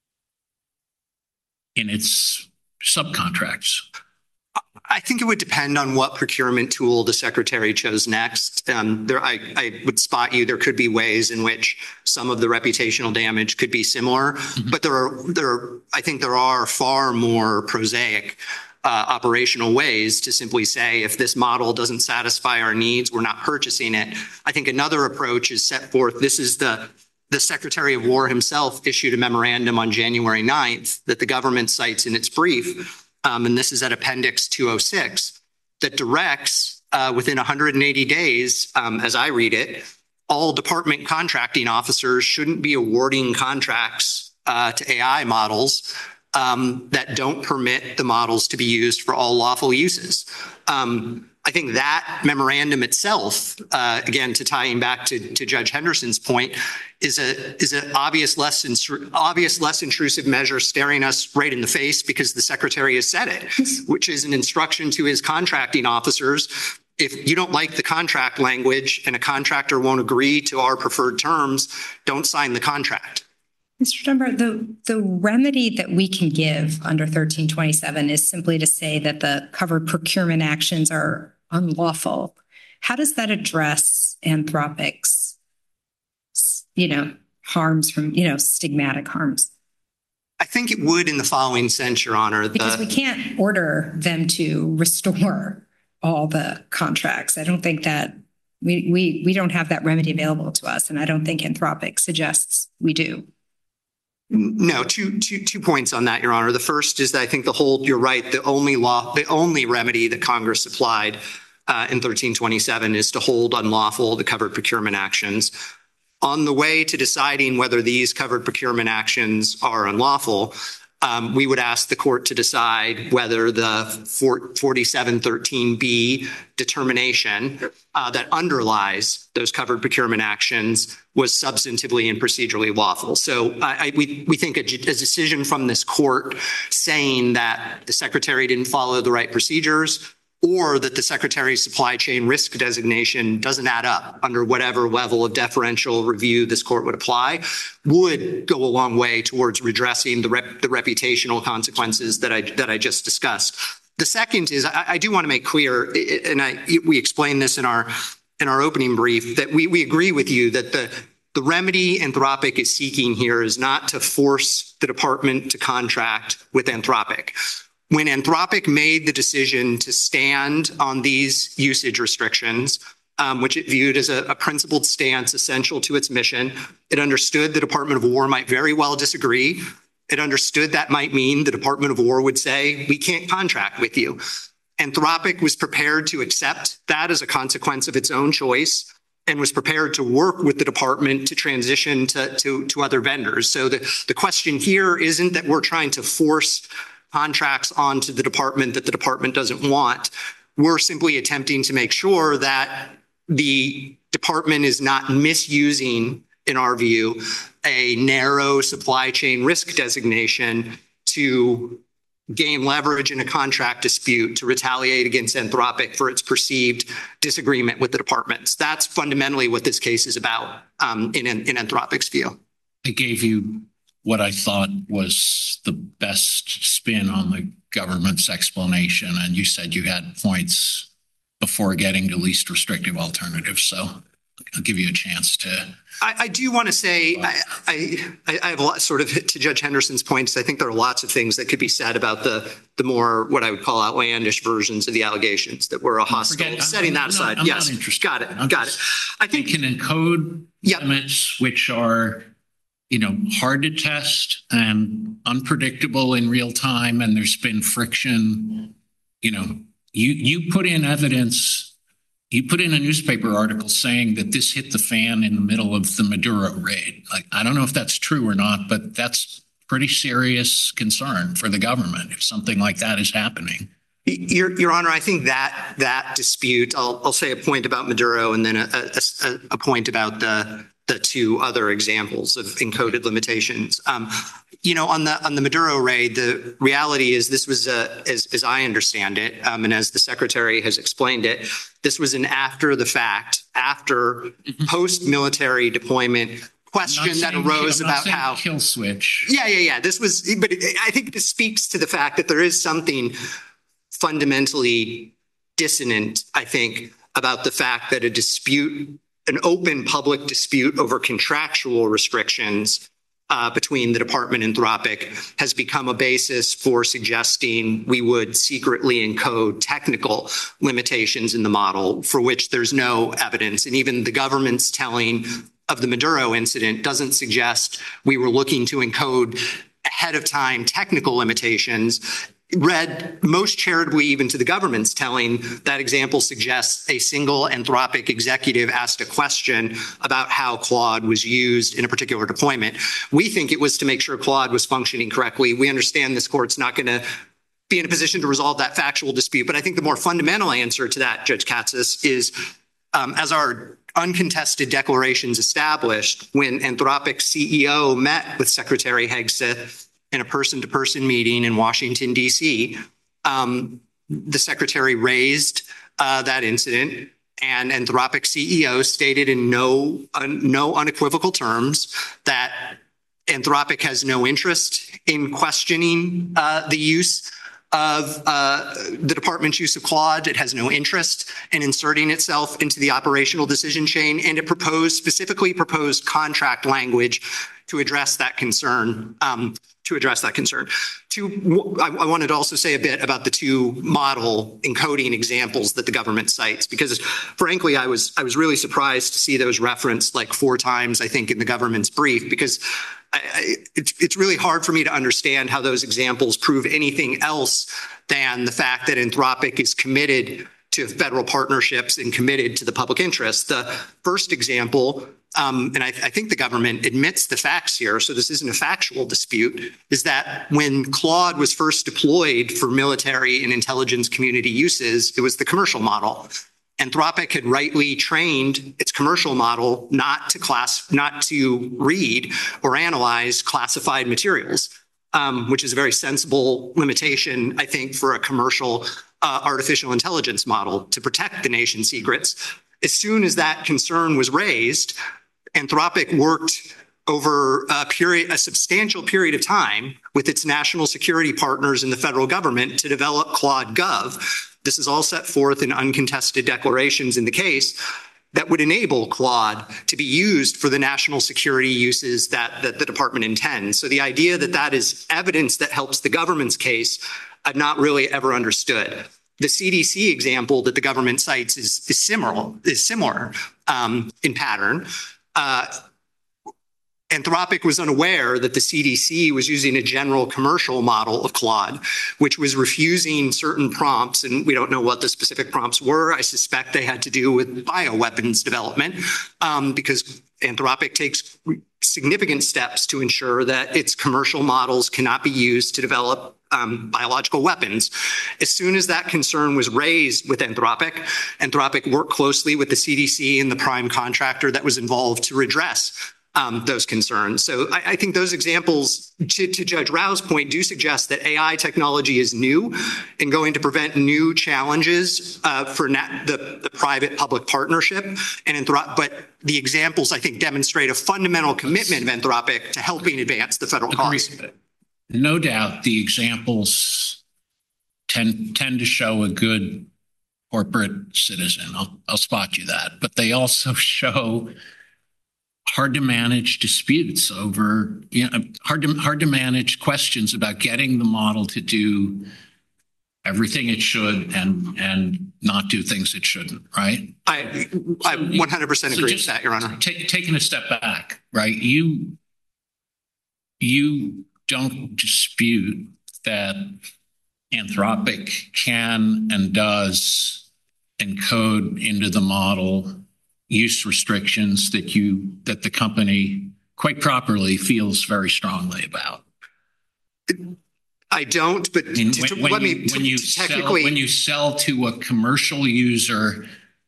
in its subcontracts. I think it would depend on what procurement tool the secretary chose next. I would spot you. There could be ways in which some of the reputational damage could be similar, but I think there are far more prosaic operational ways to simply say, if this model doesn't satisfy our needs, we're not purchasing it. I think another approach is set forth. This is the Secretary of War himself issued a memorandum on January 9th that the government cites in its brief. And this is at Appendix 206, that directs within 180 days, as I read it, all department contracting officers shouldn't be awarding contracts to AI models that don't permit the models to be used for all lawful uses. I think that memorandum itself, again, to tying back to Judge Henderson's point, is an obvious, less intrusive measure staring us right in the face because the secretary has said it, which is an instruction to his contracting officers. If you don't like the contract language and a contractor won't agree to our preferred terms, don't sign the contract. Mr. Dunbar, the remedy that we can give under 1327 is simply to say that the covered procurement actions are unlawful. How does that address Anthropic's, harms from, stigmatic harms? I think it would in the following sense, Your Honor. Because we can't order them to restore all the contracts. I don't think that we don't have that remedy available to us, and I don't think Anthropic suggests we do. No, two points on that, Your Honor. The first is that I think you're right, the only remedy that Congress applied in 1327 is to hold unlawful the covered procurement actions. On the way to deciding whether these covered procurement actions are unlawful, we would ask the court to decide whether the 4713B determination that underlies those covered procurement actions was substantively and procedurally lawful. So we think a decision from this court saying that the secretary didn't follow the right procedures or that the secretary's supply chain risk designation doesn't add up under whatever level of deferential review this court would apply, would go a long way towards redressing the reputational consequences that I just discussed. The second is I do want to make clear, and we explained this in our opening brief, that we agree with you that the remedy Anthropic is seeking here is not to force the department to contract with Anthropic. When Anthropic made the decision to stand on these usage restrictions, which it viewed as a principled stance essential to its mission, it understood the Department of War might very well disagree. It understood that might mean the Department of War would say, we can't contract with you. Anthropic was prepared to accept that as a consequence of its own choice and was prepared to work with the department to transition to other vendors. So the question here isn't that we're trying to force contracts onto the department that the department doesn't want. We're simply attempting to make sure that the department is not misusing, in our view, a narrow supply chain risk designation to gain leverage in a contract dispute, to retaliate against Anthropic for its perceived disagreement with the departments. That's fundamentally what this case is about in Anthropic's view. I gave you what I thought was the best spin on the government's explanation, and you said you had points before getting to least restrictive alternatives. So I'll give you a chance to. I do want to say, I have a lot, sort of to Judge Henderson's points. I think there are lots of things that could be said about the more what I would call outlandish versions of the allegations that were a hostile. Setting that aside, yes, got it. I think can encode limits which are, hard to test and unpredictable in real time, and there's been friction. You put in evidence. You put in a newspaper article saying that this hit the fan in the middle of the Maduro raid. I don't know if that's true or not, but that's pretty serious concern for the government if something like that is happening. Your Honor, I think that dispute, I'll say a point about Maduro and then a point about the two other examples of encoded limitations. On the Maduro raid, the reality is this was, as I understand it, and as the Secretary has explained it, this was an after the fact, after post-military deployment question that arose about how kill switch. Yeah. This was, but I think this speaks to the fact that there is something fundamentally dissonant, I think, about the fact that a dispute, an open public dispute over contractual restrictions between the department and Anthropic has become a basis for suggesting we would secretly encode technical limitations in the model for which there's no evidence. And even the government's telling of the Maduro incident doesn't suggest we were looking to encode ahead of time technical limitations. Read most charitably even to the government's telling, that example suggests a single Anthropic executive asked a question about how Claude was used in a particular deployment. We think it was to make sure Claude was functioning correctly. We understand this court's not going to be in a position to resolve that factual dispute. But I think the more fundamental answer to that, Judge Katsas, is as our uncontested declarations established, when Anthropic's CEO met with Secretary Hegseth in a person-to-person meeting in Washington, D.C., the secretary raised that incident, and Anthropic CEO stated in no unequivocal terms that Anthropic has no interest in questioning the use of the department's use of Claude. It has no interest in inserting itself into the operational decision chain, and it specifically proposed contract language to address that concern. I wanted to also say a bit about the two model encoding examples that the government cites, because frankly, I was really surprised to see those referenced like 4 times, I think, in the government's brief, because it's really hard for me to understand how those examples prove anything else than the fact that Anthropic is committed to federal partnerships and committed to the public interest. The first example, and I think the government admits the facts here, so this isn't a factual dispute, is that when Claude was first deployed for military and intelligence community uses, it was the commercial model. Anthropic had rightly trained its commercial model not to read or analyze classified materials, which is a very sensible limitation, I think, for a commercial artificial intelligence model to protect the nation's secrets. As soon as that concern was raised, Anthropic worked over a substantial period of time with its national security partners in the federal government to develop Claude Gov. This is all set forth in uncontested declarations in the case that would enable Claude to be used for the national security uses that the department intends. So the idea that that is evidence that helps the government's case, I've not really ever understood. The CDC example that the government cites is similar in pattern. Anthropic was unaware that the CDC was using a general commercial model of Claude, which was refusing certain prompts, and we don't know what the specific prompts were. I suspect they had to do with bioweapons development, because Anthropic takes significant steps to ensure that its commercial models cannot be used to develop biological weapons. As soon as that concern was raised with Anthropic, Anthropic worked closely with the CDC and the prime contractor that was involved to redress those concerns. So I think those examples, to Judge Rao's point, do suggest that AI technology is new and going to prevent new challenges for the private-public partnership. But the examples, I think, demonstrate a fundamental commitment of Anthropic to helping advance the federal cause. No doubt the examples tend to show a good corporate citizen. I'll spot you that. But they also show hard to manage disputes over, hard to manage questions about getting the model to do everything it should and not do things it shouldn't, right? I 100% agree with that, Your Honor. Taking a step back, right? You don't dispute that Anthropic can and does encode into the model use restrictions that the company quite properly feels very strongly about. I don't, but when you sell to a commercial user,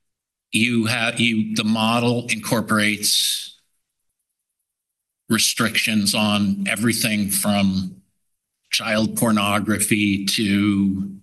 the model incorporates restrictions on everything from child pornography to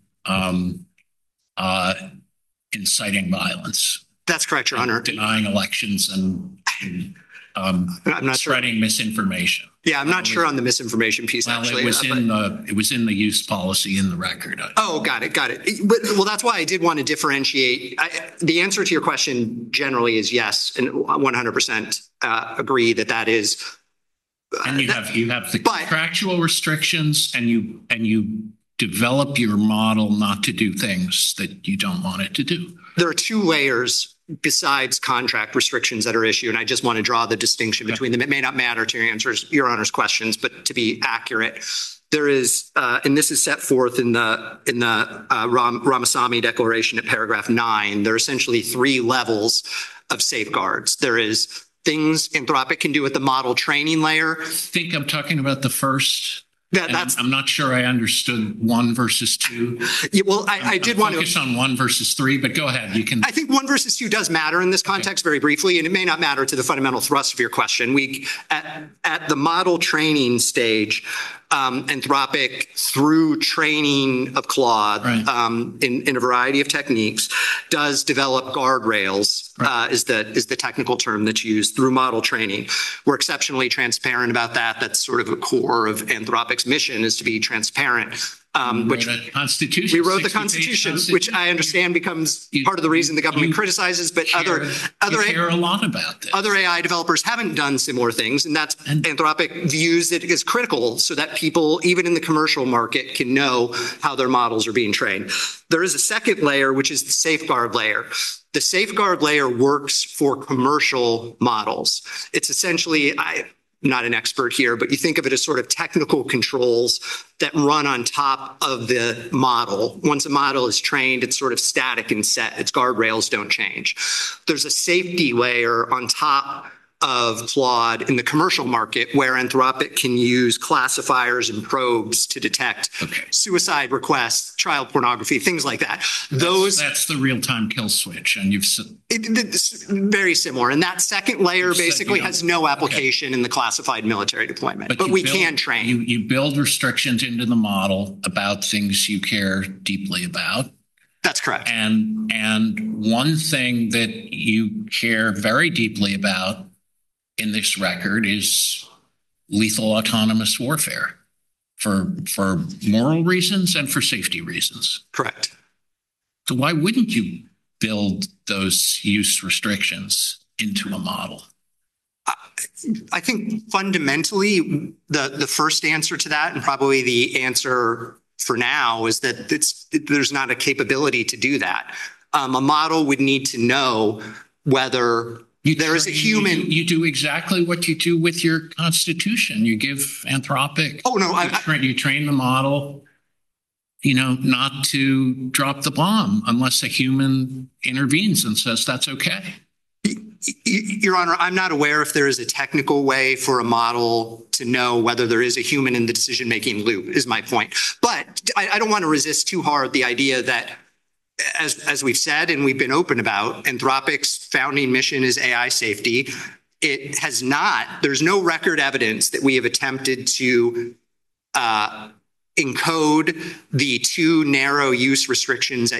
inciting violence. That's correct, Your Honor. Denying elections and I'm not spreading misinformation. Yeah, I'm not sure on the misinformation piece, actually. It was in the use policy in the record. Oh, got it. Well, that's why I did want to differentiate. The answer to your question generally is yes, and 100% agree that is. And you have the contractual restrictions, and you develop your model not to do things that you don't want it to do. There are two layers besides contract restrictions that are issued, and I just want to draw the distinction between them. It may not matter to Your Honor's questions, but to be accurate, there is, and this is set forth in the Ramasamy Declaration at paragraph 9. There are essentially three levels of safeguards. There is things Anthropic can do at the model training layer. I think I'm talking about the first. I'm not sure I understood 1 versus 2. Yeah, well, I did want to focus on 1 versus 3, but go ahead. You can. I think 1 versus 2 does matter in this context very briefly, and it may not matter to the fundamental thrust of your question. At the model training stage, Anthropic, through training of Claude in a variety of techniques, does develop guardrails, is the technical term that's used through model training. We're exceptionally transparent about that. That's sort of a core of Anthropic's mission, is to be transparent. Which we wrote the Constitution, which I understand becomes part of the reason the government criticizes, but other care a lot about this. Other AI developers haven't done similar things, and that's Anthropic views it as critical so that people, even in the commercial market, can know how their models are being trained. There is a second layer, which is the safeguard layer. The safeguard layer works for commercial models. It's essentially, not an expert here, but you think of it as sort of technical controls that run on top of the model. Once a model is trained, it's sort of static and set. Its guardrails don't change. There's a safety layer on top of Claude in the commercial market where Anthropic can use classifiers and probes to detect suicide requests, child pornography, things like that. That's the real-time kill switch, and it's very similar. And that second layer basically has no application in the classified military deployment, but we can train. You build restrictions into the model about things you care deeply about. That's correct. And one thing that you care very deeply about in this record is lethal autonomous warfare for moral reasons and for safety reasons. Correct. So why wouldn't you build those use restrictions into a model? I think fundamentally the first answer to that, and probably the answer for now, is that there's not a capability to do that. A model would need to know whether there is a human. You do exactly what you do with your constitution. You give Anthropic. Oh no! You train the model, not to drop the bomb unless a human intervenes and says that's okay. Your Honor, I'm not aware if there is a technical way for a model to know whether there is a human in the decision-making loop. Is my point. But I don't want to resist too hard the idea that, as we've said and we've been open about, Anthropic's founding mission is AI safety. It has not, there's no record evidence that we have attempted to encode the two narrow use restrictions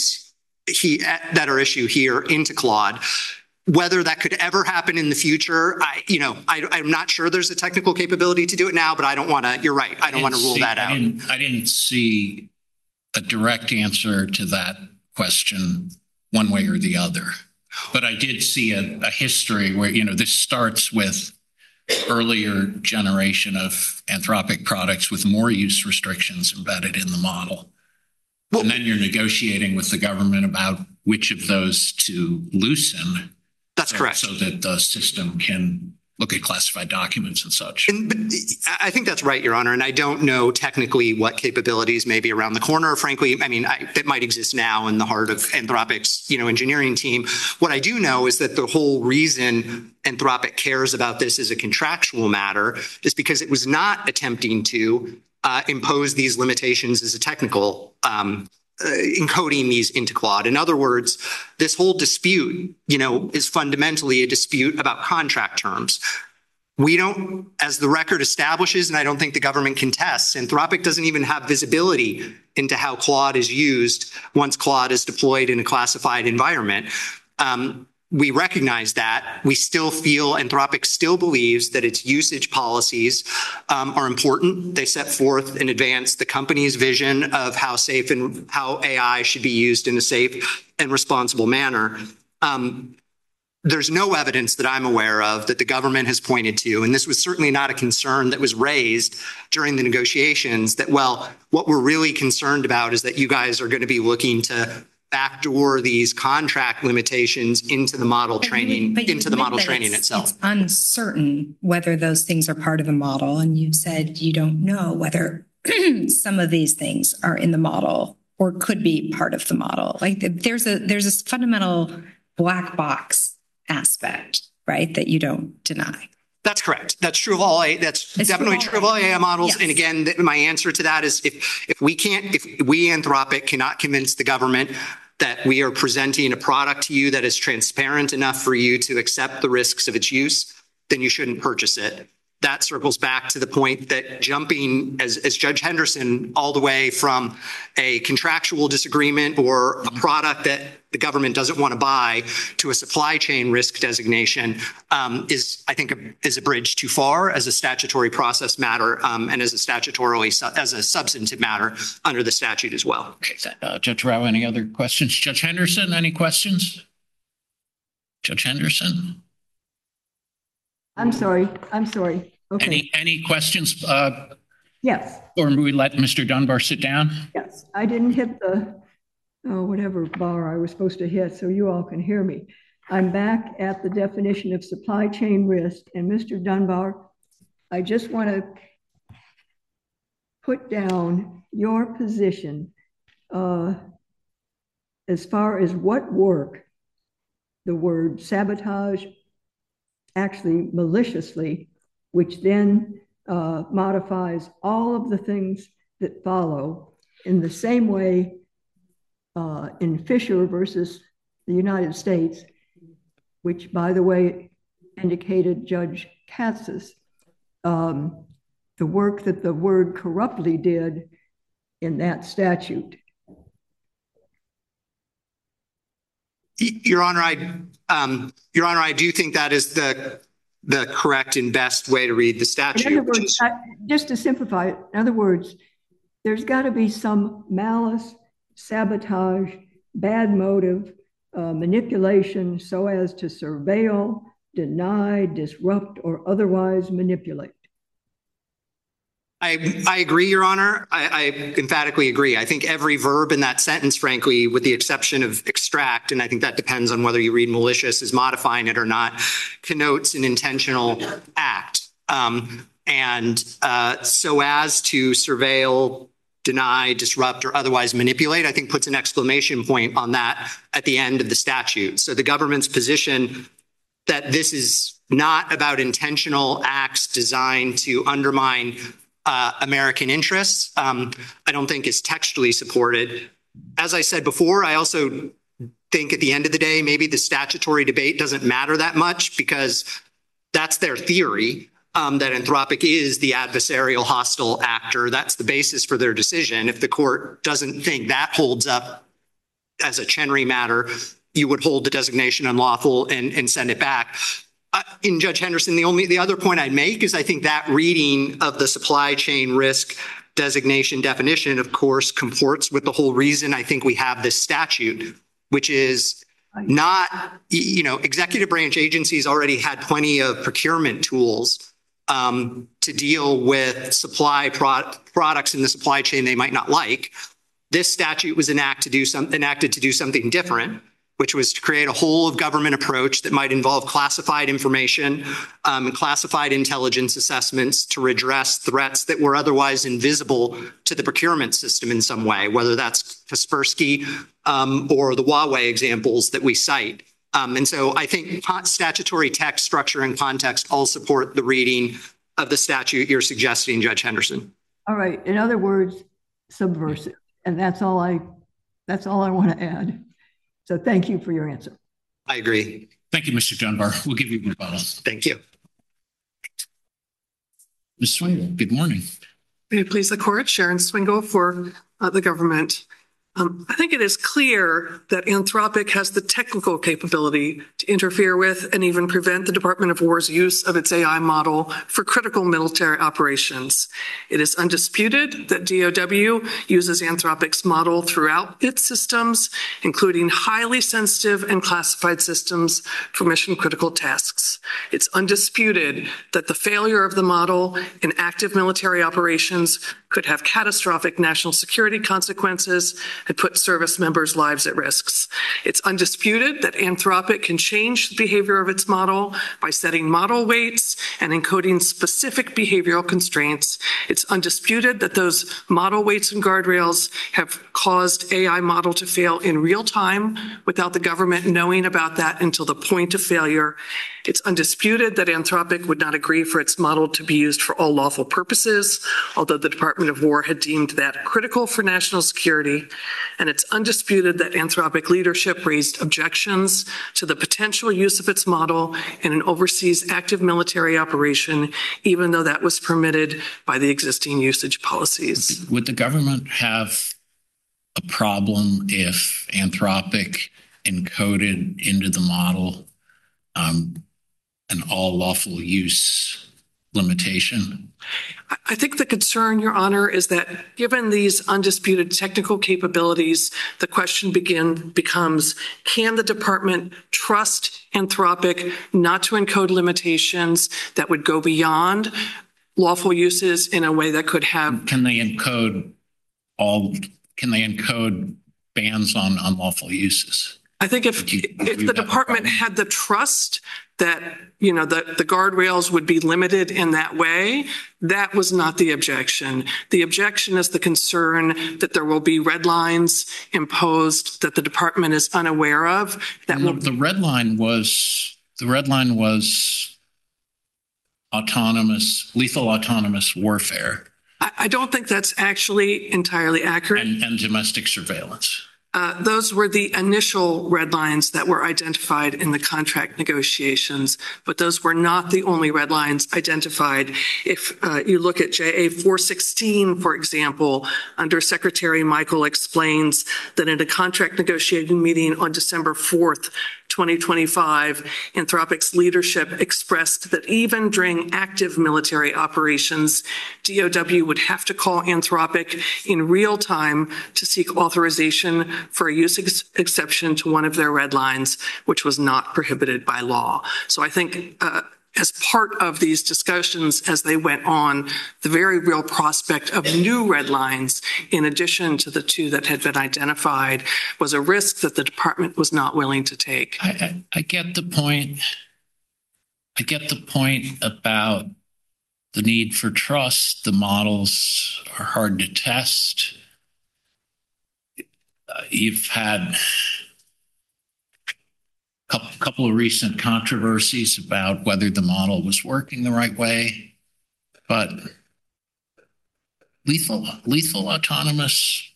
that are issued here into Claude. Whether that could ever happen in the future, I'm not sure there's a technical capability to do it now, but I don't want to, you're right, I don't want to rule that out. I didn't see a direct answer to that question one way or the other. But I did see a history where, this starts with earlier generation of Anthropic products with more use restrictions embedded in the model. Well, and then you're negotiating with the government about which of those to loosen. That's correct. So that the system can look at classified documents and such. But I think that's right, Your Honor. And I don't know technically what capabilities may be around the corner. Frankly, that might exist now in the heart of Anthropic's, engineering team. What I do know is that the whole reason Anthropic cares about this as a contractual matter is because it was not attempting to impose these limitations as a technical encoding these into Claude. In other words, this whole dispute, is fundamentally a dispute about contract terms. We don't, as the record establishes, and I don't think the government contests, Anthropic doesn't even have visibility into how Claude is used once Claude is deployed in a classified environment. We recognize that. We still feel Anthropic still believes that its usage policies are important. They set forth in advance the company's vision of how safe and how AI should be used in a safe and responsible manner. There's no evidence that I'm aware of that the government has pointed to, and this was certainly not a concern that was raised during the negotiations, that, well, what we're really concerned about is that you guys are going to be looking to backdoor these contract limitations into the model training, into the model training itself. It's uncertain whether those things are part of the model. And you said you don't know whether some of these things are in the model or could be part of the model. Like there's a fundamental black box aspect, right, that you don't deny. That's correct. That's true of all AI. That's definitely true of all AI models. Yes. And again, my answer to that is if we Anthropic cannot convince the government that we are presenting a product to you that is transparent enough for you to accept the risks of its use, then you shouldn't purchase it. That circles back to the point that jumping, as Judge Henderson, all the way from a contractual disagreement or a product that the government doesn't want to buy to a supply chain risk designation is a bridge too far as a statutory process matter and as a substantive matter under the statute as well. Okay, Judge Rao, any other questions? Judge Henderson, any questions? Judge Henderson? I'm sorry. Okay. Any questions? Yes. Or we let Mr. Dunbar sit down? Yes. I didn't hit the whatever bar I was supposed to hit, so you all can hear me. I'm back at the definition of supply chain risk, and Mr. Dunbar I just want to put down your position as far as what work the word sabotage actually maliciously, which then modifies all of the things that follow in the same way in Fisher versus the United States, which, by the way, indicated Judge Katz's, the work that the word corruptly did in that statute. Your Honor, I do think that is the correct and best way to read the statute. In other words, just to simplify it, in other words, there's got to be some malice, sabotage, bad motive, manipulation so as to surveil, deny, disrupt, or otherwise manipulate. I agree, Your Honor. I emphatically agree. I think every verb in that sentence, frankly, with the exception of extract, and I think that depends on whether you read malicious as modifying it or not, connotes an intentional act. And so as to surveil, deny, disrupt, or otherwise manipulate, I think puts an exclamation point on that at the end of the statute. So the government's position that this is not about intentional acts designed to undermine American interests, I don't think is textually supported. As I said before, I also think at the end of the day, maybe the statutory debate doesn't matter that much because that's their theory, that Anthropic is the adversarial hostile actor. That's the basis for their decision. If the court doesn't think that holds up as a Chenery matter, you would hold the designation unlawful and send it back. In Judge Henderson, the other point I'd make is I think that reading of the supply chain risk designation definition, of course, comports with the whole reason I think we have this statute, which is not, executive branch agencies already had plenty of procurement tools to deal with products in the supply chain they might not like. This statute was enacted to do something different, which was to create a whole of government approach that might involve classified information and classified intelligence assessments to redress threats that were otherwise invisible to the procurement system in some way, whether that's Kaspersky or the Huawei examples that we cite. And so I think statutory text, structure, and context all support the reading of the statute you're suggesting, Judge Henderson. All right. In other words, subversive. And that's all I want to add. So thank you for your answer. I agree. Thank you, Mr. Dunbar. We'll give you rebuttal. Thank you. Ms. Swingle, good morning. May it please the court, Sharon Swingle for the government. I think it is clear that Anthropic has the technical capability to interfere with and even prevent the Department of War's use of its AI model for critical military operations. It is undisputed that DOW uses Anthropic's model throughout its systems, including highly sensitive and classified systems for mission-critical tasks. It's undisputed that the failure of the model in active military operations could have catastrophic national security consequences and put service members' lives at risks. It's undisputed that Anthropic can change the behavior of its model by setting model weights and encoding specific behavioral constraints. It's undisputed that those model weights and guardrails have caused AI model to fail in real time without the government knowing about that until the point of failure. It's undisputed that Anthropic would not agree for its model to be used for all lawful purposes, although the Department of War had deemed that critical for national security. And it's undisputed that Anthropic leadership raised objections to the potential use of its model in an overseas active military operation, even though that was permitted by the existing usage policies. Would the government have a problem if Anthropic encoded into the model an all lawful use limitation? I think the concern, Your Honor, is that given these undisputed technical capabilities, the question becomes, can the department trust Anthropic not to encode limitations that would go beyond lawful uses in a way that could have... Can they encode bans on unlawful uses? I think if the department had the trust that, the guardrails would be limited in that way, that was not the objection. The objection is the concern that there will be red lines imposed that the department is unaware of. The red line was lethal autonomous warfare. I don't think that's actually entirely accurate. And domestic surveillance. Those were the initial red lines that were identified in the contract negotiations, but those were not the only red lines identified. If you look at JA 416, for example, under Secretary Michael explains that in a contract negotiating meeting on December 4th, 2025, Anthropic's leadership expressed that even during active military operations, DOW would have to call Anthropic in real time to seek authorization for a use exception to one of their red lines, which was not prohibited by law. So I think as part of these discussions as they went on, the very real prospect of new red lines, in addition to the two that had been identified, was a risk that the department was not willing to take. I get the point. I get the point about the need for trust. The models are hard to test. You've had a couple of recent controversies about whether the model was working the right way, but a lethal autonomous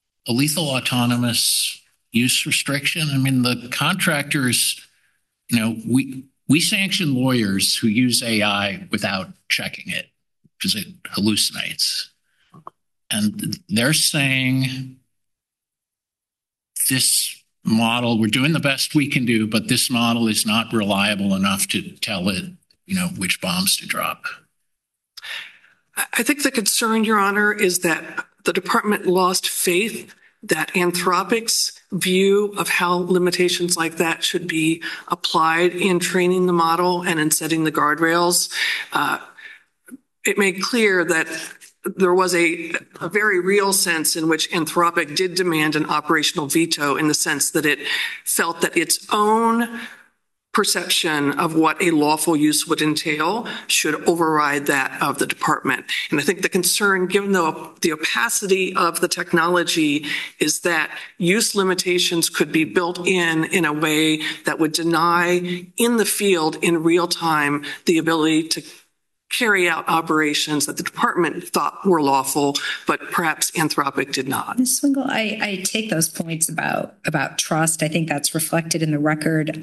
use restriction. I mean, the contractors, we sanction lawyers who use AI without checking it because it hallucinates. And they're saying this model, we're doing the best we can do, but this model is not reliable enough to tell it, which bombs to drop. I think the concern, Your Honor, is that the department lost faith that Anthropic's view of how limitations like that should be applied in training the model and in setting the guardrails. It made clear that there was a very real sense in which Anthropic did demand an operational veto, in the sense that it felt that its own perception of what a lawful use would entail should override that of the department. And I think the concern, given the opacity of the technology, is that use limitations could be built in a way that would deny in the field in real time the ability to carry out operations that the department thought were lawful, but perhaps Anthropic did not. Ms. Swingle, I take those points about trust. I think that's reflected in the record.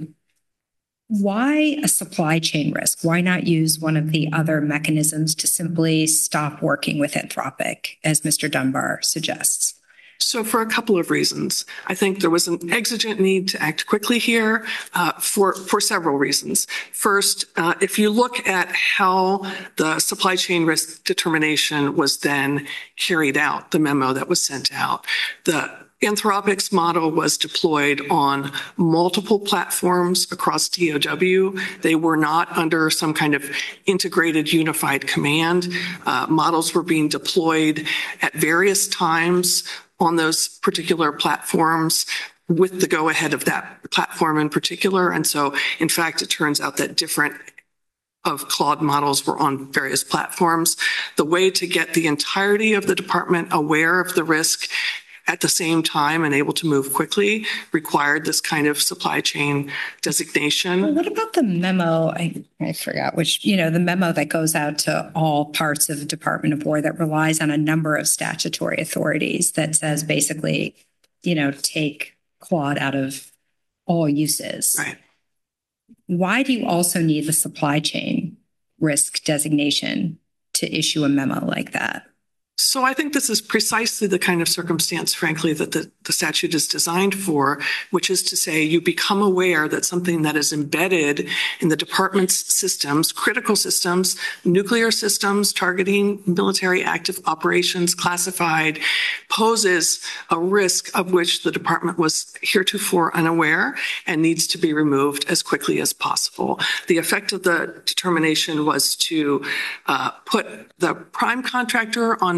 Why a supply chain risk? Why not use one of the other mechanisms to simply stop working with Anthropic, as Mr. Dunbar suggests? So for a couple of reasons. I think there was an exigent need to act quickly here for several reasons. First, if you look at how the supply chain risk determination was then carried out, the memo that was sent out, the Anthropic's model was deployed on multiple platforms across DOW. They were not under some kind of integrated unified command. Models were being deployed at various times on those particular platforms with the go-ahead of that platform in particular. And so, in fact, it turns out that different of Claude models were on various platforms. The way to get the entirety of the department aware of the risk at the same time and able to move quickly required this kind of supply chain designation. Well, what about the memo? I forgot which, the memo that goes out to all parts of the Department of War that relies on a number of statutory authorities that says basically, take Claude out of all uses. Right. Why do you also need the supply chain risk designation to issue a memo like that? So I think this is precisely the kind of circumstance, frankly, that the statute is designed for, which is to say you become aware that something that is embedded in the department's systems, critical systems, nuclear systems, targeting military active operations, classified, poses a risk of which the department was heretofore unaware and needs to be removed as quickly as possible. The effect of the determination was to put the prime contractor on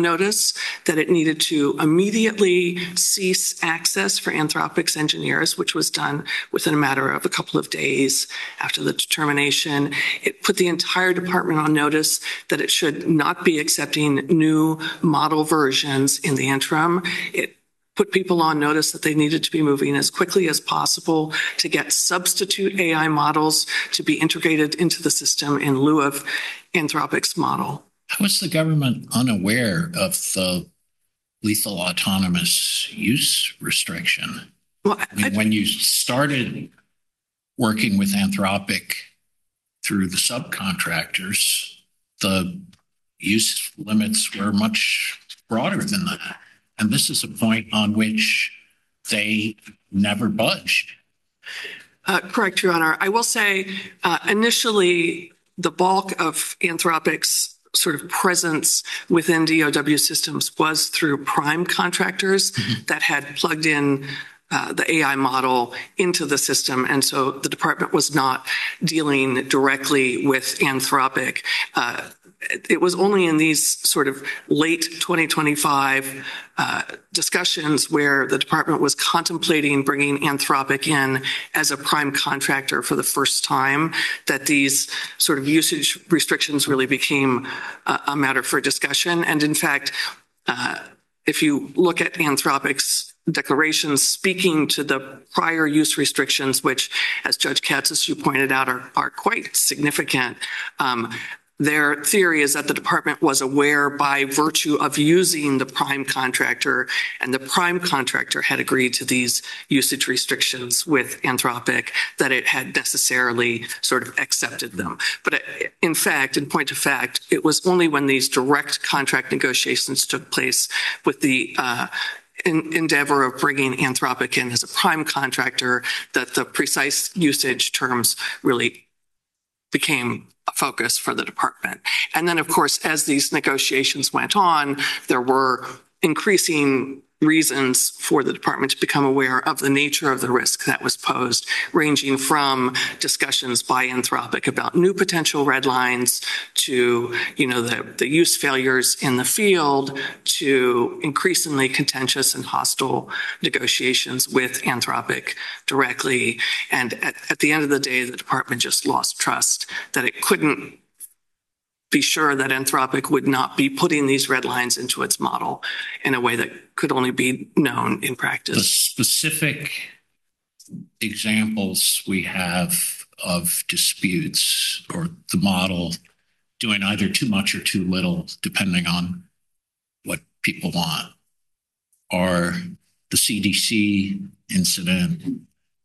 notice that it needed to immediately cease access for Anthropic's engineers, which was done within a matter of a couple of days after the determination. It put the entire department on notice that it should not be accepting new model versions in the interim. It put people on notice that they needed to be moving as quickly as possible to get substitute AI models to be integrated into the system in lieu of Anthropic's model. How is the government unaware of the lethal autonomous use restriction? Well, when you started working with Anthropic through the subcontractors, the use limits were much broader than that. And this is a point on which they never budged. Correct, Your Honor. I will say initially the bulk of Anthropic's sort of presence within DOW systems was through prime contractors that had plugged in the AI model into the system. And so the department was not dealing directly with Anthropic. It was only in these sort of late 2025 discussions where the department was contemplating bringing Anthropic in as a prime contractor for the first time that these sort of usage restrictions really became a matter for discussion. And in fact, if you look at Anthropic's declarations speaking to the prior use restrictions, which, as Judge Katz, as you pointed out, are quite significant, their theory is that the department was aware by virtue of using the prime contractor, and the prime contractor had agreed to these usage restrictions with Anthropic, that it had necessarily sort of accepted them. But in fact, in point of fact, it was only when these direct contract negotiations took place with the endeavor of bringing Anthropic in as a prime contractor that the precise usage terms really became a focus for the department. And then, of course, as these negotiations went on, there were increasing reasons for the department to become aware of the nature of the risk that was posed, ranging from discussions by Anthropic about new potential red lines to, the use failures in the field to increasingly contentious and hostile negotiations with Anthropic directly. And at the end of the day, the department just lost trust that it couldn't be sure that Anthropic would not be putting these red lines into its model in a way that could only be known in practice. The specific examples we have of disputes or the model doing either too much or too little, depending on what people want, are the CDC incident,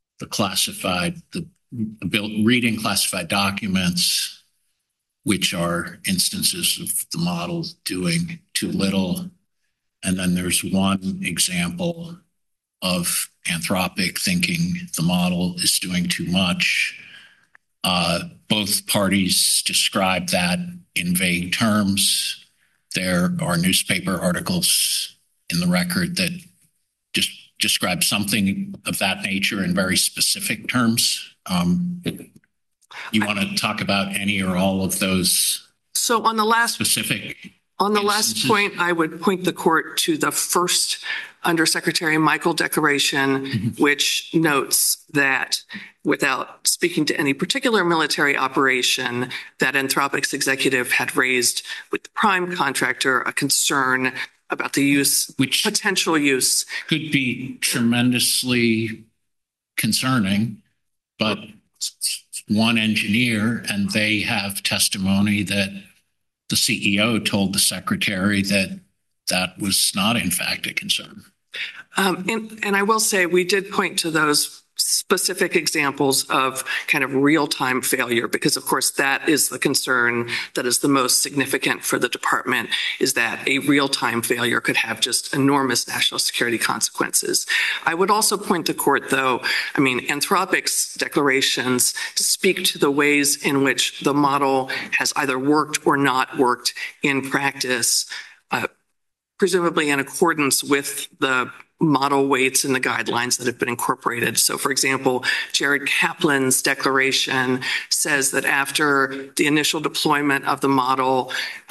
reading classified documents, which are instances of the model doing too little. And then there's one example of Anthropic thinking the model is doing too much. Both parties describe that in vague terms. There are newspaper articles in the record that just describe something of that nature in very specific terms. You want to talk about any or all of those? So on the last specific last point, I would point the court to the first Undersecretary Michael declaration, which notes that without speaking to any particular military operation, that Anthropic's executive had raised with the prime contractor a concern about the use, which potential use. Could be tremendously concerning, but one engineer, and they have testimony that the CEO told the secretary that that was not, in fact, a concern. And I will say we did point to those specific examples of kind of real-time failure, because of course that is the concern that is the most significant for the department, is that a real-time failure could have just enormous national security consequences. I would also point the court, though, Anthropic's declarations speak to the ways in which the model has either worked or not worked in practice, presumably in accordance with the model weights and the guidelines that have been incorporated. So, for example, Jared Kaplan's declaration says that after the initial deployment of the model,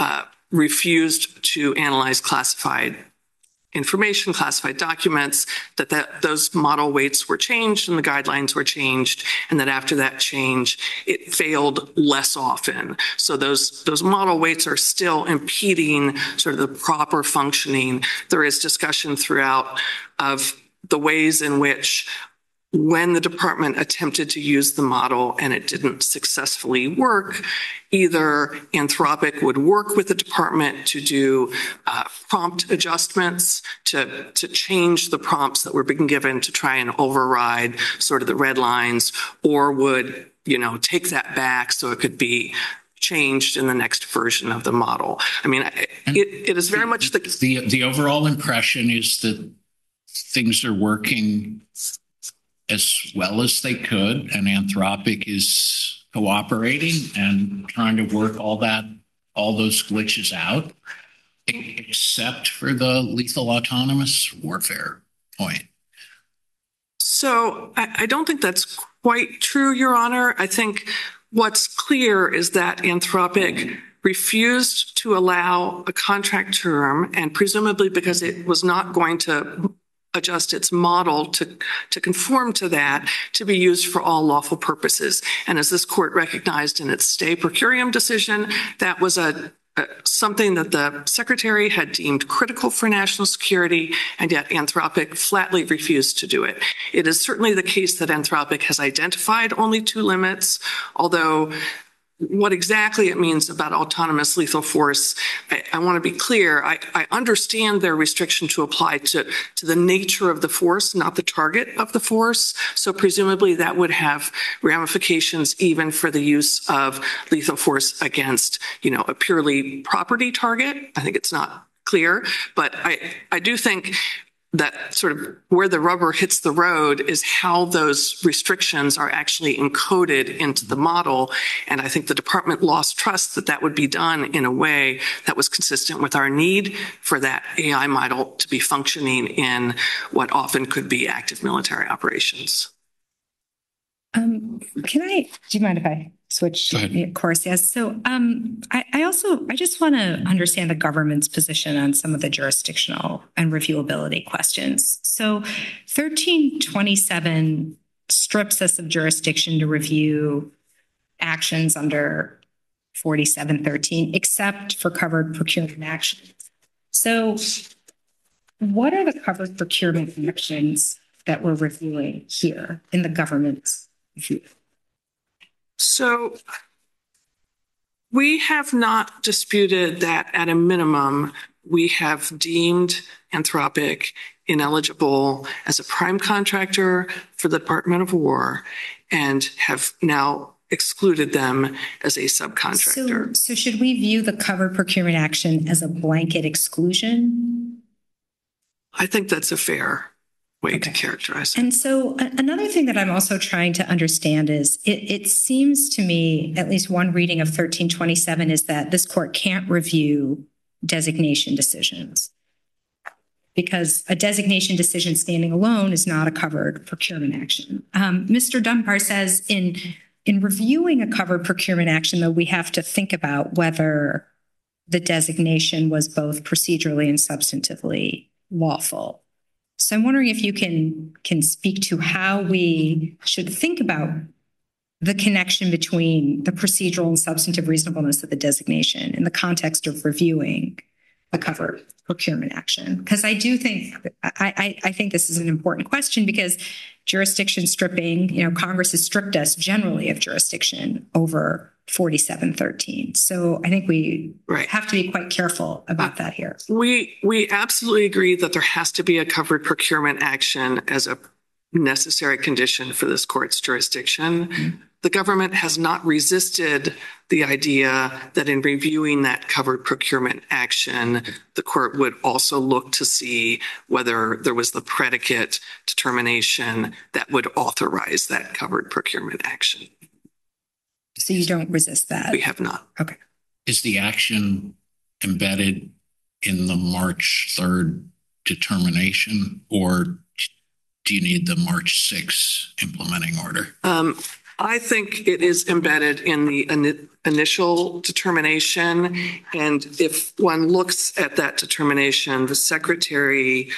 refused to analyze classified information, classified documents, that those model weights were changed and the guidelines were changed, and that after that change, it failed less often. So those model weights are still impeding sort of the proper functioning. There is discussion throughout of the ways in which, when the department attempted to use the model and it didn't successfully work, either Anthropic would work with the department to do prompt adjustments to change the prompts that were being given to try and override sort of the red lines, or would, take that back so it could be changed in the next version of the model. I mean, it is very much the overall impression is that things are working as well as they could, and Anthropic is cooperating and trying to work all those glitches out, except for the lethal autonomous warfare point. So I don't think that's quite true, Your Honor. I think what's clear is that Anthropic refused to allow a contract term, and presumably because it was not going to adjust its model to conform to that, to be used for all lawful purposes. And as this court recognized in its stay per curiam decision, that was something that the secretary had deemed critical for national security, and yet Anthropic flatly refused to do it. It is certainly the case that Anthropic has identified only 2 limits, although what exactly it means about autonomous lethal force, I want to be clear. I understand their restriction to apply to the nature of the force, not the target of the force. So presumably that would have ramifications even for the use of lethal force against, a purely property target. I think it's not clear, but I do think that sort of where the rubber hits the road is how those restrictions are actually encoded into the model. And I think the department lost trust that would be done in a way that was consistent with our need for that AI model to be functioning in what often could be active military operations. Do you mind if I switch course? Yes. So I just want to understand the government's position on some of the jurisdictional and reviewability questions. So 1327 strips us of jurisdiction to review actions under 4713, except for covered procurement actions. So what are the covered procurement actions that we're reviewing here in the government's view? So we have not disputed that at a minimum, we have deemed Anthropic ineligible as a prime contractor for the Department of War and have now excluded them as a subcontractor. So should we view the covered procurement action as a blanket exclusion? I think that's a fair way to characterize it. And so another thing that I'm also trying to understand is it seems to me, at least one reading of 1327 is that this court can't review designation decisions because a designation decision standing alone is not a covered procurement action. Mr. Dunbar says in reviewing a covered procurement action, though, we have to think about whether the designation was both procedurally and substantively lawful. So I'm wondering if you can speak to how we should think about the connection between the procedural and substantive reasonableness of the designation in the context of reviewing a covered procurement action. Because I do think, I think this is an important question because jurisdiction stripping, Congress has stripped us generally of jurisdiction over 4713. So I think we have to be quite careful about that here. We absolutely agree that there has to be a covered procurement action as a necessary condition for this court's jurisdiction. Mm-hmm. The government has not resisted the idea that in reviewing that covered procurement action, the court would also look to see whether there was the predicate determination that would authorize that covered procurement action. So you don't resist that? We have not. Okay. Is the action embedded in the March 3rd determination, or do you need the March 6th implementing order? I think it is embedded in the initial determination. And if one looks at that determination, the secretary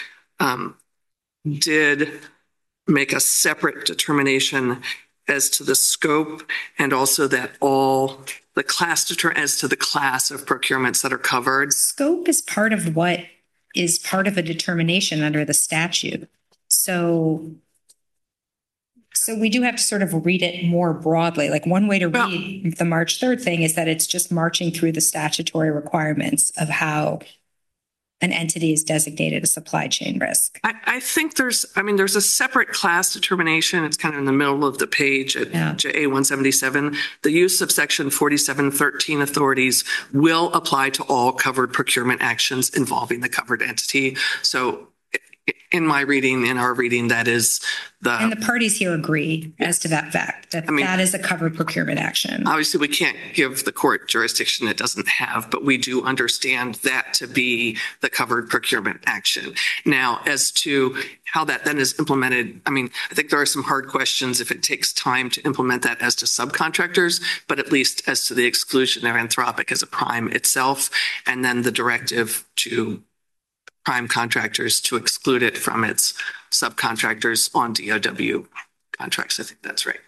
did make a separate determination as to the scope and also that all the class as to the class of procurements that are covered. Scope is part of what is part of a determination under the statute. So we do have to sort of read it more broadly. Like one way to read the March 3rd thing is that it's just marching through the statutory requirements of how an entity is designated a supply chain risk. I think there's a separate class determination. It's kind of in the middle of the page at JA 177. The use of section 4713 authorities will apply to all covered procurement actions involving the covered entity. So in my reading, in our reading, that is and the parties here agree as to that fact, that that is a covered procurement action. Obviously, we can't give the court jurisdiction it doesn't have, but we do understand that to be the covered procurement action. Now, as to how that then is implemented, I think there are some hard questions if it takes time to implement that as to subcontractors, but at least as to the exclusion of Anthropic as a prime itself, and then the directive to prime contractors to exclude it from its subcontractors on DOW contracts. I think that's right.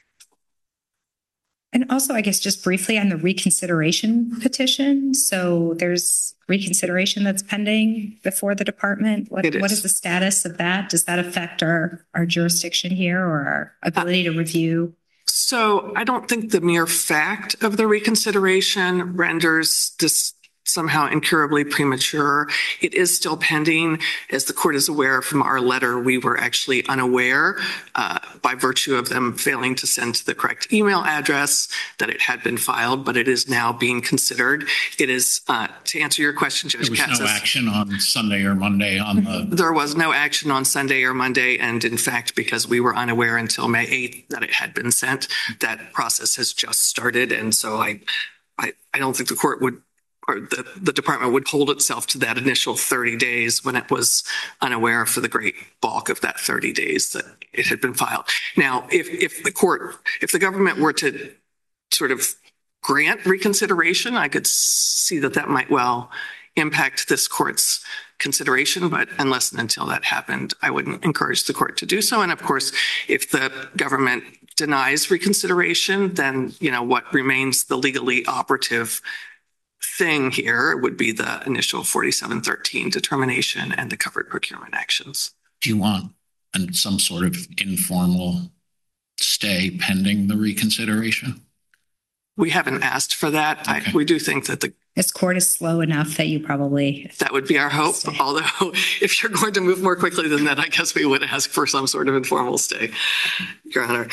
And also, I guess, just briefly on the reconsideration petition. So there's reconsideration that's pending before the department. What is the status of that? Does that affect our jurisdiction here or our ability to review? So I don't think the mere fact of the reconsideration renders this somehow incurably premature. It is still pending. As the court is aware from our letter, we were actually unaware by virtue of them failing to send the correct email address that it had been filed, but it is now being considered. It is, to answer your question, Judge Katz. There was no action on Sunday or Monday on the... There was no action on Sunday or Monday, and in fact, because we were unaware until May 8th that it had been sent, that process has just started, and so I don't think the court would, or the department would hold itself to that initial 30 days when it was unaware for the great bulk of that 30 days that it had been filed. Now, if the government were to sort of grant reconsideration, I could see that might well impact this court's consideration, but unless and until that happened, I wouldn't encourage the court to do so. And of course, if the government denies reconsideration, then, what remains the legally operative thing here would be the initial 4713 determination and the covered procurement actions. Do you want some sort of informal stay pending the reconsideration? We haven't asked for that. Okay. We do think that this court is slow enough that you probably... That would be our hope. Stay. Although if you're going to move more quickly than that, I guess we would ask for some sort of informal stay, Your Honor.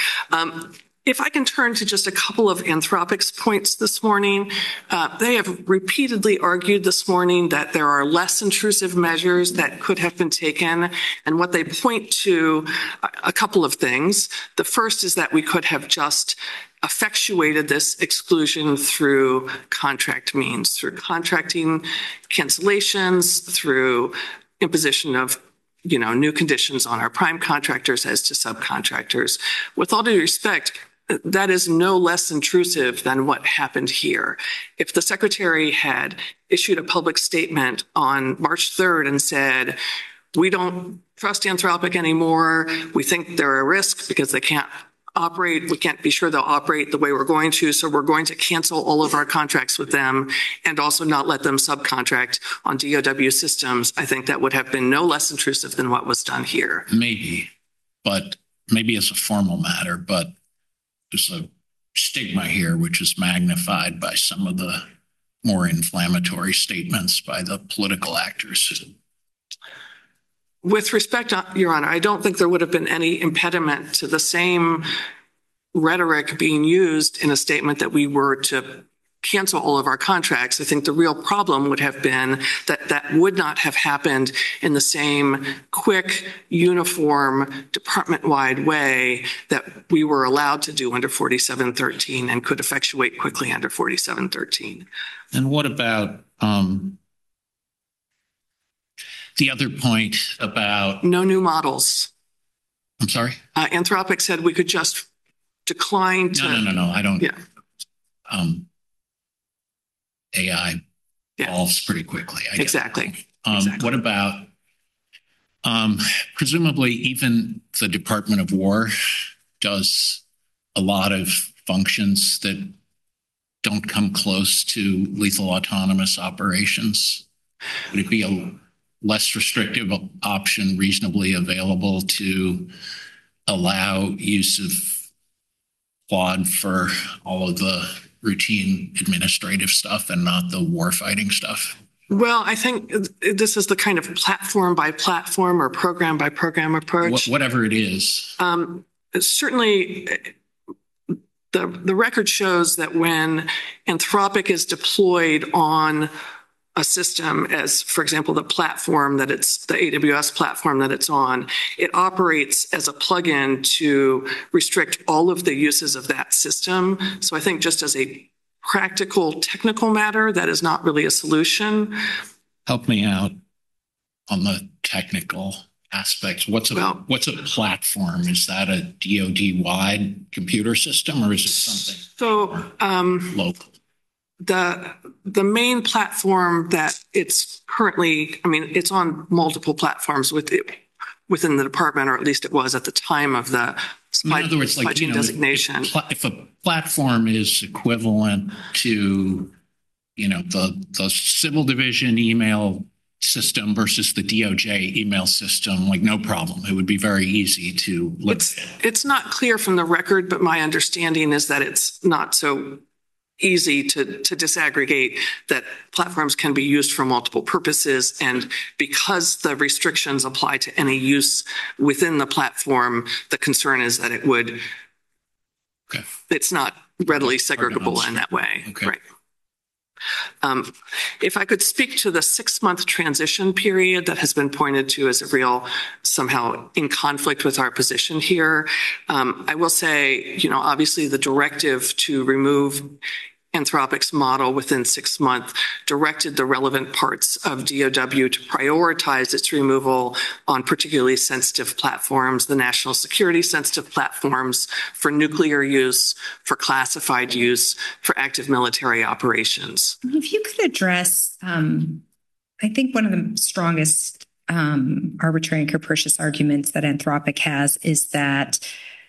If I can turn to just a couple of Anthropic's points this morning, they have repeatedly argued this morning that there are less intrusive measures that could have been taken. And what they point to, a couple of things. The first is that we could have just effectuated this exclusion through contract means, through contracting cancellations, through imposition of new conditions on our prime contractors as to subcontractors. With all due respect, that is no less intrusive than what happened here. If the secretary had issued a public statement on March 3rd and said, we don't trust Anthropic anymore, we think they're a risk because they can't operate, we can't be sure they'll operate the way we're going to, so we're going to cancel all of our contracts with them and also not let them subcontract on DOW systems, I think that would have been no less intrusive than what was done here. Maybe as a formal matter, but there's a stigma here which is magnified by some of the more inflammatory statements by the political actors. With respect, Your Honor, I don't think there would have been any impediment to the same rhetoric being used in a statement that we were to cancel all of our contracts. I think the real problem would have been that would not have happened in the same quick, uniform, department-wide way that we were allowed to do under 4713 and could effectuate quickly under 4713. And what about the other point about... No new models. I'm sorry? Anthropic said we could just declined to. No. I don't. Yeah. AI evolves pretty quickly. Exactly. What about, presumably even the Department of War does a lot of functions that don't come close to lethal autonomous operations? Would it be a less restrictive option reasonably available to allow use of Claude for all of the routine administrative stuff and not the warfighting stuff? Well, I think this is the kind of platform by platform or program by program approach. Whatever it is. Certainly, the record shows that when Anthropic is deployed on a system, as for example, the platform that it's the AWS platform that it's on, it operates as a plugin to restrict all of the uses of that system. So I think just as a practical, technical matter, that is not really a solution. Help me out on the technical aspects. What's a platform? Is that a DoD-wide computer system, or is it something local? The main platform that it's currently, I mean, it's on multiple platforms within the department, or at least it was at the time of the supply chain designation. If a platform is equivalent to, the civil division email system versus the DOJ email system, like no problem. It would be very easy to look at. It's not clear from the record, but my understanding is that it's not so easy to disaggregate, that platforms can be used for multiple purposes. And because the restrictions apply to any use within the platform, the concern is that it's not readily segregable in that way. Okay. Right. If I could speak to the 6-month transition period that has been pointed to as a real, somehow in conflict with our position here, I will say, obviously the directive to remove Anthropic's model within 6 months directed the relevant parts of DOW to prioritize its removal on particularly sensitive platforms, the national security sensitive platforms, for nuclear use, for classified use, for active military operations. If you could address, I think one of the strongest arbitrary and capricious arguments that Anthropic has is that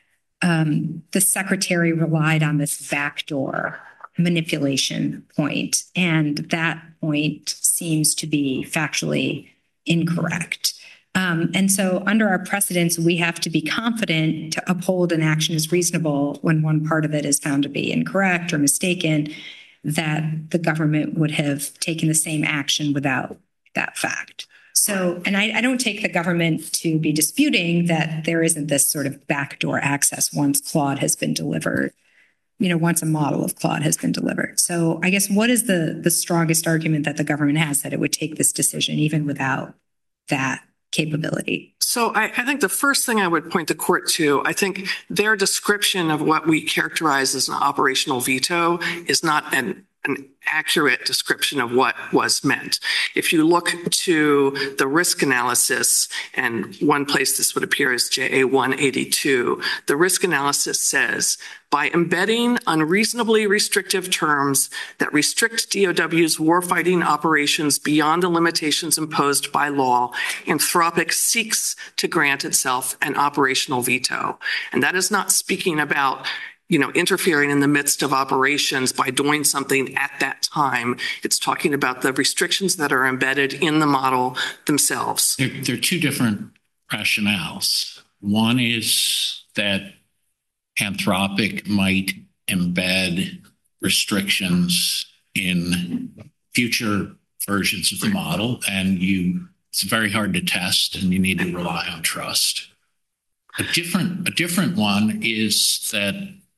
the secretary relied on this backdoor manipulation point, and that point seems to be factually incorrect. And so under our precedents, we have to be confident to uphold an action as reasonable when one part of it is found to be incorrect or mistaken, that the government would have taken the same action without that fact. So, and I don't take the government to be disputing that there isn't this sort of backdoor access once Claude has been delivered, once a model of Claude has been delivered. So I guess what is the strongest argument that the government has that it would take this decision even without that capability? So I think the first thing I would point the court to, I think their description of what we characterize as an operational veto is not an accurate description of what was meant. If you look to the risk analysis, and one place this would appear is JA 182, the risk analysis says, by embedding unreasonably restrictive terms that restrict DOW's warfighting operations beyond the limitations imposed by law, Anthropic seeks to grant itself an operational veto. And that is not speaking about interfering in the midst of operations by doing something at that time. It's talking about the restrictions that are embedded in the model themselves. There are two different rationales. One is that Anthropic might embed restrictions in future versions of the model, and it's very hard to test, and you need to rely on trust. A different one is that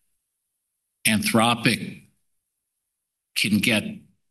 Anthropic can get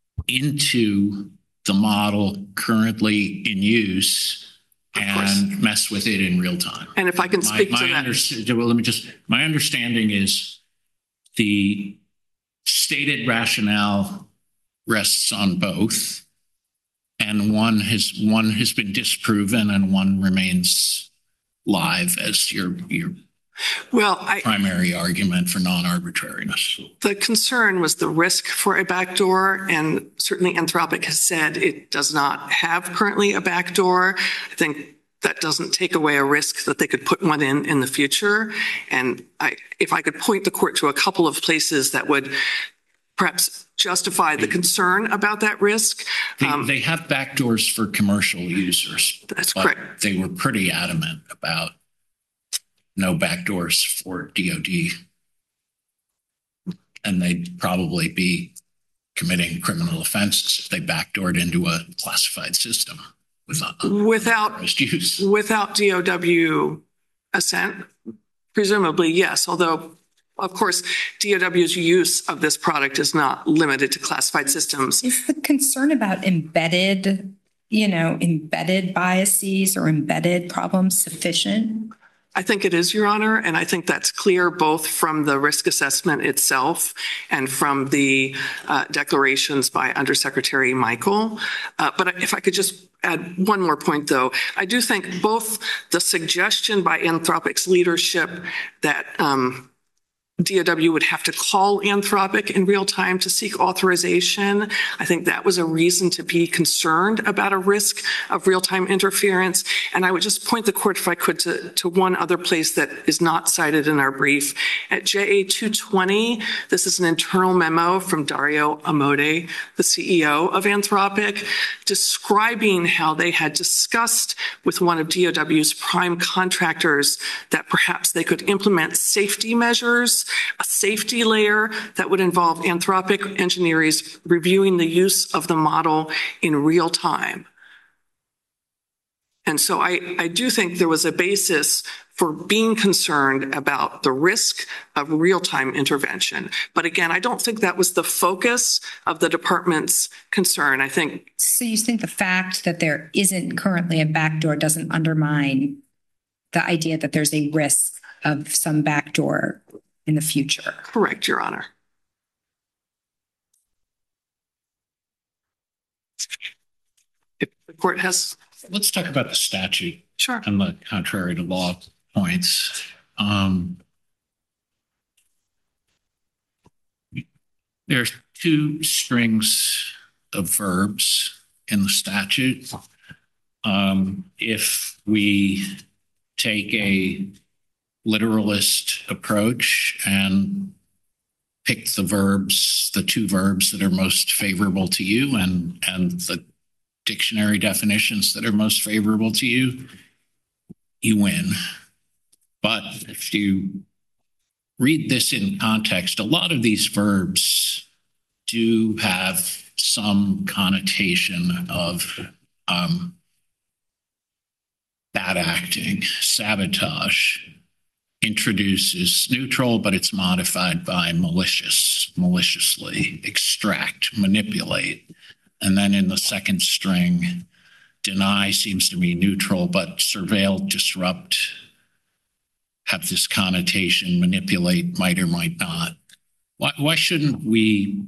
into the model currently in use and mess with it in real time. And if I can speak to that. My understanding is the stated rationale rests on both, and one has been disproven and one remains live as your Well, primary argument for non-arbitrariness. the concern was the risk for a backdoor, and certainly Anthropic has said it does not have currently a backdoor. I think that doesn't take away a risk that they could put one in the future. And if I could point the court to a couple of places that would perhaps justify the concern about that risk. They have backdoors for commercial users. That's correct. They were pretty adamant about no backdoors for DoD. And they'd probably be committing criminal offenses if they backdoored into a classified system without use. Without DOW assent, presumably, yes. Although, of course, DOW's use of this product is not limited to classified systems. Is the concern about embedded biases or embedded problems sufficient? I think it is, Your Honor, and I think that's clear both from the risk assessment itself and from the declarations by Undersecretary Michael. But if I could just add one more point, though, I do think both the suggestion by Anthropic's leadership that DOW would have to call Anthropic in real time to seek authorization. I think that was a reason to be concerned about a risk of real-time interference. And I would just point the court, if I could, to one other place that is not cited in our brief. At JA 220, this is an internal memo from Dario Amodei, the CEO of Anthropic, describing how they had discussed with one of DOW's prime contractors that perhaps they could implement safety measures, a safety layer that would involve Anthropic engineers reviewing the use of the model in real time. And so I do think there was a basis for being concerned about the risk of real-time intervention. But again, I don't think that was the focus of the department's concern. I think. So you think the fact that there isn't currently a backdoor doesn't undermine the idea that there's a risk of some backdoor in the future? Correct, Your Honor. If the court has. Let's talk about the statute. Sure. And the contrary to law points. There's two strings of verbs in the statute. If we take a literalist approach and pick the two verbs that are most favorable to you and the dictionary definitions that are most favorable to you, you win. But if you read this in context, a lot of these verbs do have some connotation of bad acting. Sabotage introduces neutral, but it's modified by maliciously, extract, manipulate. And then in the second string, deny seems to be neutral, but surveil, disrupt have this connotation, manipulate might or might not. Why shouldn't we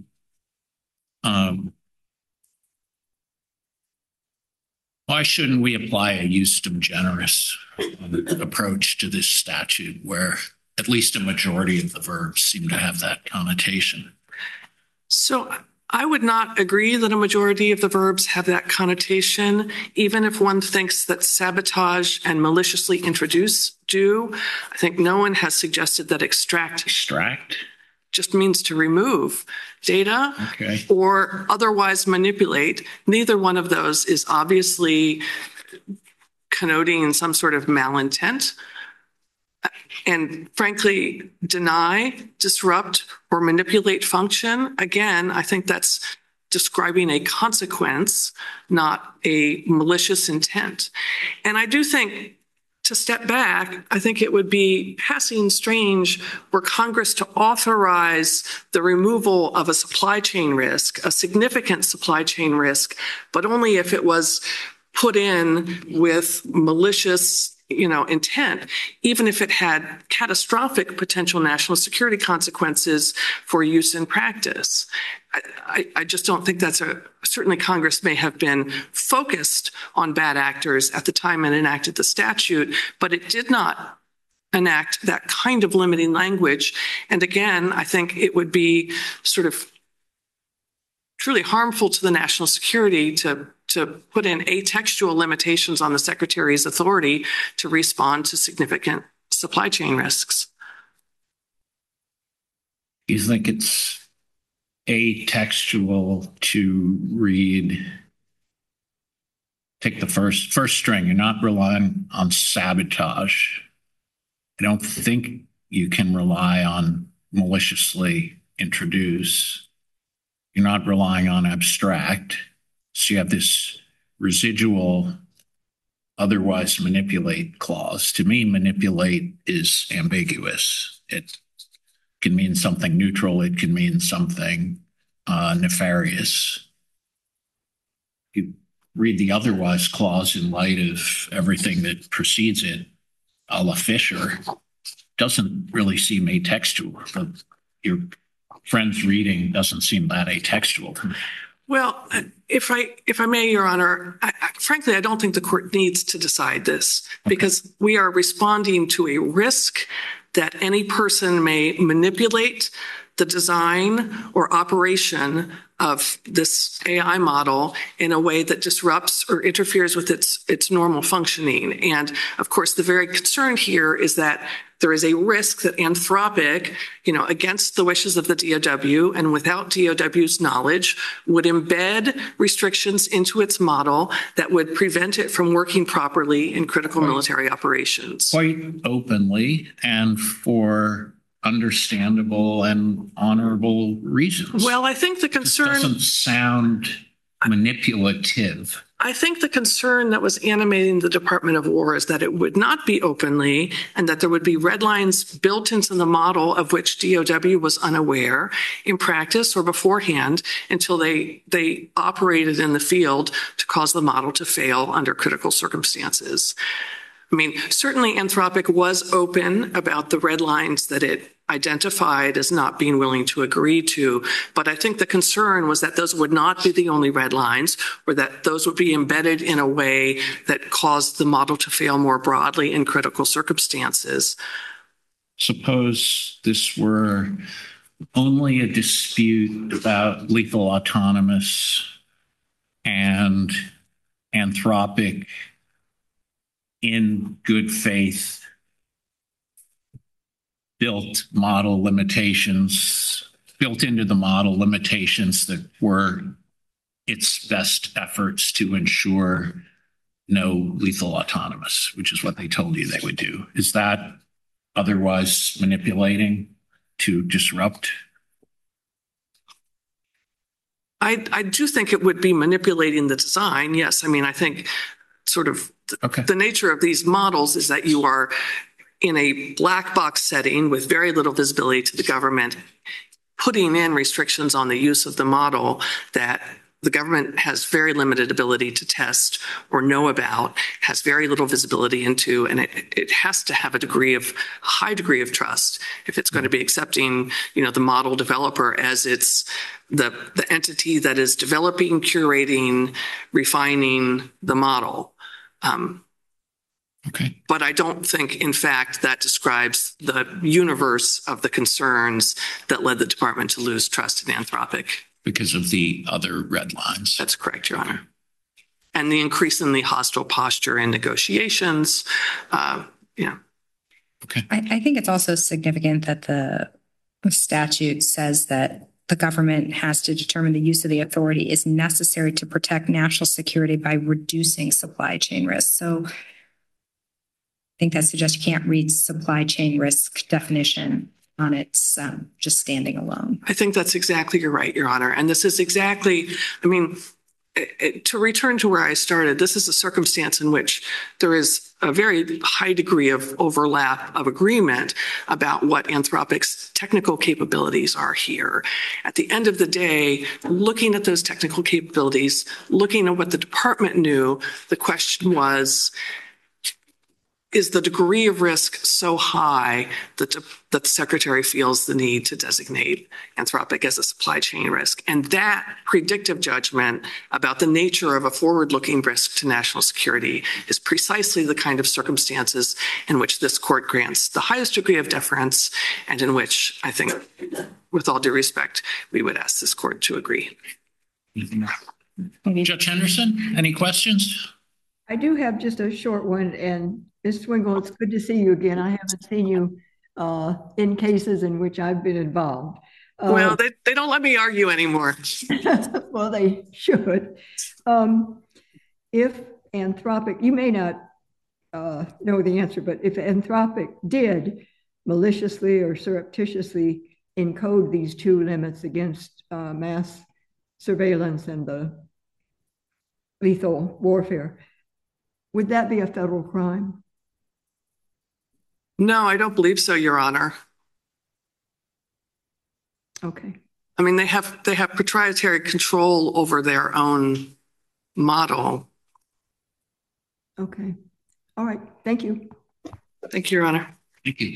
apply a justum generis approach to this statute where at least a majority of the verbs seem to have that connotation? So I would not agree that a majority of the verbs have that connotation, even if one thinks that sabotage and maliciously introduce do. I think no one has suggested that extract just means to remove data or otherwise manipulate. Neither one of those is obviously connoting some sort of malintent. And frankly, deny, disrupt, or manipulate function, again, I think that's describing a consequence, not a malicious intent. And I do think, to step back, I think it would be passing strange were Congress to authorize the removal of a supply chain risk, a significant supply chain risk, but only if it was put in with malicious intent, even if it had catastrophic potential national security consequences for use in practice. I just don't think that's certainly Congress may have been focused on bad actors at the time it enacted the statute, but it did not enact that kind of limiting language. And again, I think it would be sort of truly harmful to the national security to put in atextual limitations on the Secretary's authority to respond to significant supply chain risks. You think it's atextual to read, take the first string, you're not relying on sabotage. I don't think you can rely on maliciously introduce. You're not relying on abstract. So you have this residual otherwise manipulate clause. To me, manipulate is ambiguous. It can mean something neutral. It can mean something nefarious. You read the otherwise clause in light of everything that precedes it, a la Fisher, doesn't really seem atextual. But your friend's reading doesn't seem that atextual to me. Well, if I may, Your Honor, frankly, I don't think the court needs to decide this because we are responding to a risk that any person may manipulate the design or operation of this AI model in a way that disrupts or interferes with its normal functioning. And of course, the very concern here is that there is a risk that Anthropic, against the wishes of the DOW and without DOW's knowledge, would embed restrictions into its model that would prevent it from working properly in critical military operations. Quite openly and for understandable and honorable reasons. Well, I think the concern doesn't sound manipulative. I think the concern that was animating the Department of War is that it would not be openly and that there would be red lines built into the model of which DOW was unaware in practice or beforehand until they operated in the field to cause the model to fail under critical circumstances. I mean, certainly Anthropic was open about the red lines that it identified as not being willing to agree to, but I think the concern was that those would not be the only red lines or that those would be embedded in a way that caused the model to fail more broadly in critical circumstances. Suppose this were only a dispute about lethal autonomous and Anthropic in good faith built into the model limitations that were its best efforts to ensure no lethal autonomous, which is what they told you they would do. Is that otherwise manipulating to disrupt? I do think it would be manipulating the design. Yes. I mean, I think sort of the nature of these models is that you are in a black box setting with very little visibility to the government, putting in restrictions on the use of the model that the government has very limited ability to test or know about, has very little visibility into, and it has to have a high degree of trust if it's going to be accepting, the model developer as it's the entity that is developing, curating, refining the model. But I don't think, in fact, that describes the universe of the concerns that led the department to lose trust in Anthropic. Because of the other red lines. That's correct, Your Honor. And the increasingly hostile posture in negotiations. I think it's also significant that the statute says that the government has to determine the use of the authority is necessary to protect national security by reducing supply chain risks. So I think that suggests you can't read supply chain risk definition on its just standing alone. I think that's exactly right, Your Honor. And this is exactly, to return to where I started, this is a circumstance in which there is a very high degree of overlap of agreement about what Anthropic's technical capabilities are here. At the end of the day, looking at those technical capabilities, looking at what the department knew, the question was, is the degree of risk so high that the Secretary feels the need to designate Anthropic as a supply chain risk? And that predictive judgment about the nature of a forward-looking risk to national security is precisely the kind of circumstances in which this court grants the highest degree of deference, and in which I think, with all due respect, we would ask this court to agree. Judge Henderson, any questions? I do have just a short one, and Ms. Swingle, it's good to see you again. I haven't seen you in cases in which I've been involved. Well, they don't let me argue anymore. Well, they should. If Anthropic, you may not know the answer, but if Anthropic did maliciously or surreptitiously encode these two limits against mass surveillance and the lethal warfare, would that be a federal crime? No, I don't believe so, Your Honor. Okay. I mean, they have proprietary control over their own model. Okay. All right. Thank you. Thank you, Your Honor. Thank you.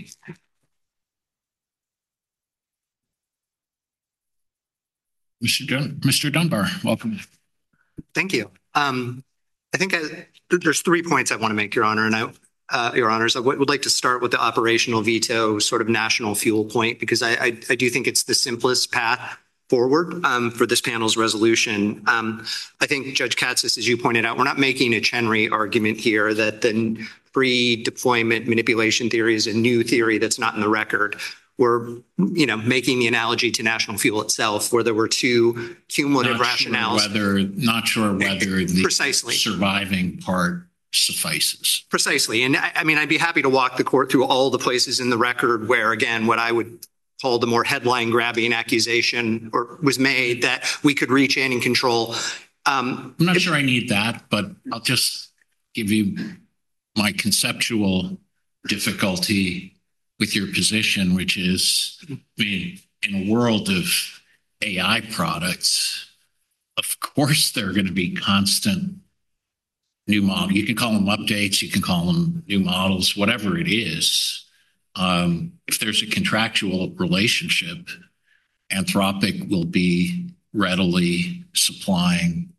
Mr. Dunbar, welcome. Thank you. I think there's 3 points I want to make, Your Honor, and Your Honors. I would like to start with the operational veto sort of national fuel point, because I do think it's the simplest path forward for this panel's resolution. I think, Judge Katsas, as you pointed out, we're not making a Chenery argument here that the pre-deployment manipulation theory is a new theory that's not in the record. We're, making the analogy to national fuel itself, where there were two cumulative rationales. Not sure whether the Precisely. Surviving part suffices. Precisely. And I mean, I'd be happy to walk the court through all the places in the record where, again, what I would call the more headline grabbing accusation was made that we could reach in and control. I'm not sure I need that, but I'll just give you my conceptual difficulty with your position, which is, I mean, in a world of AI products, of course, there are going to be constant new models. You can call them updates, you can call them new models, whatever it is. If there's a contractual relationship, Anthropic will be readily supplying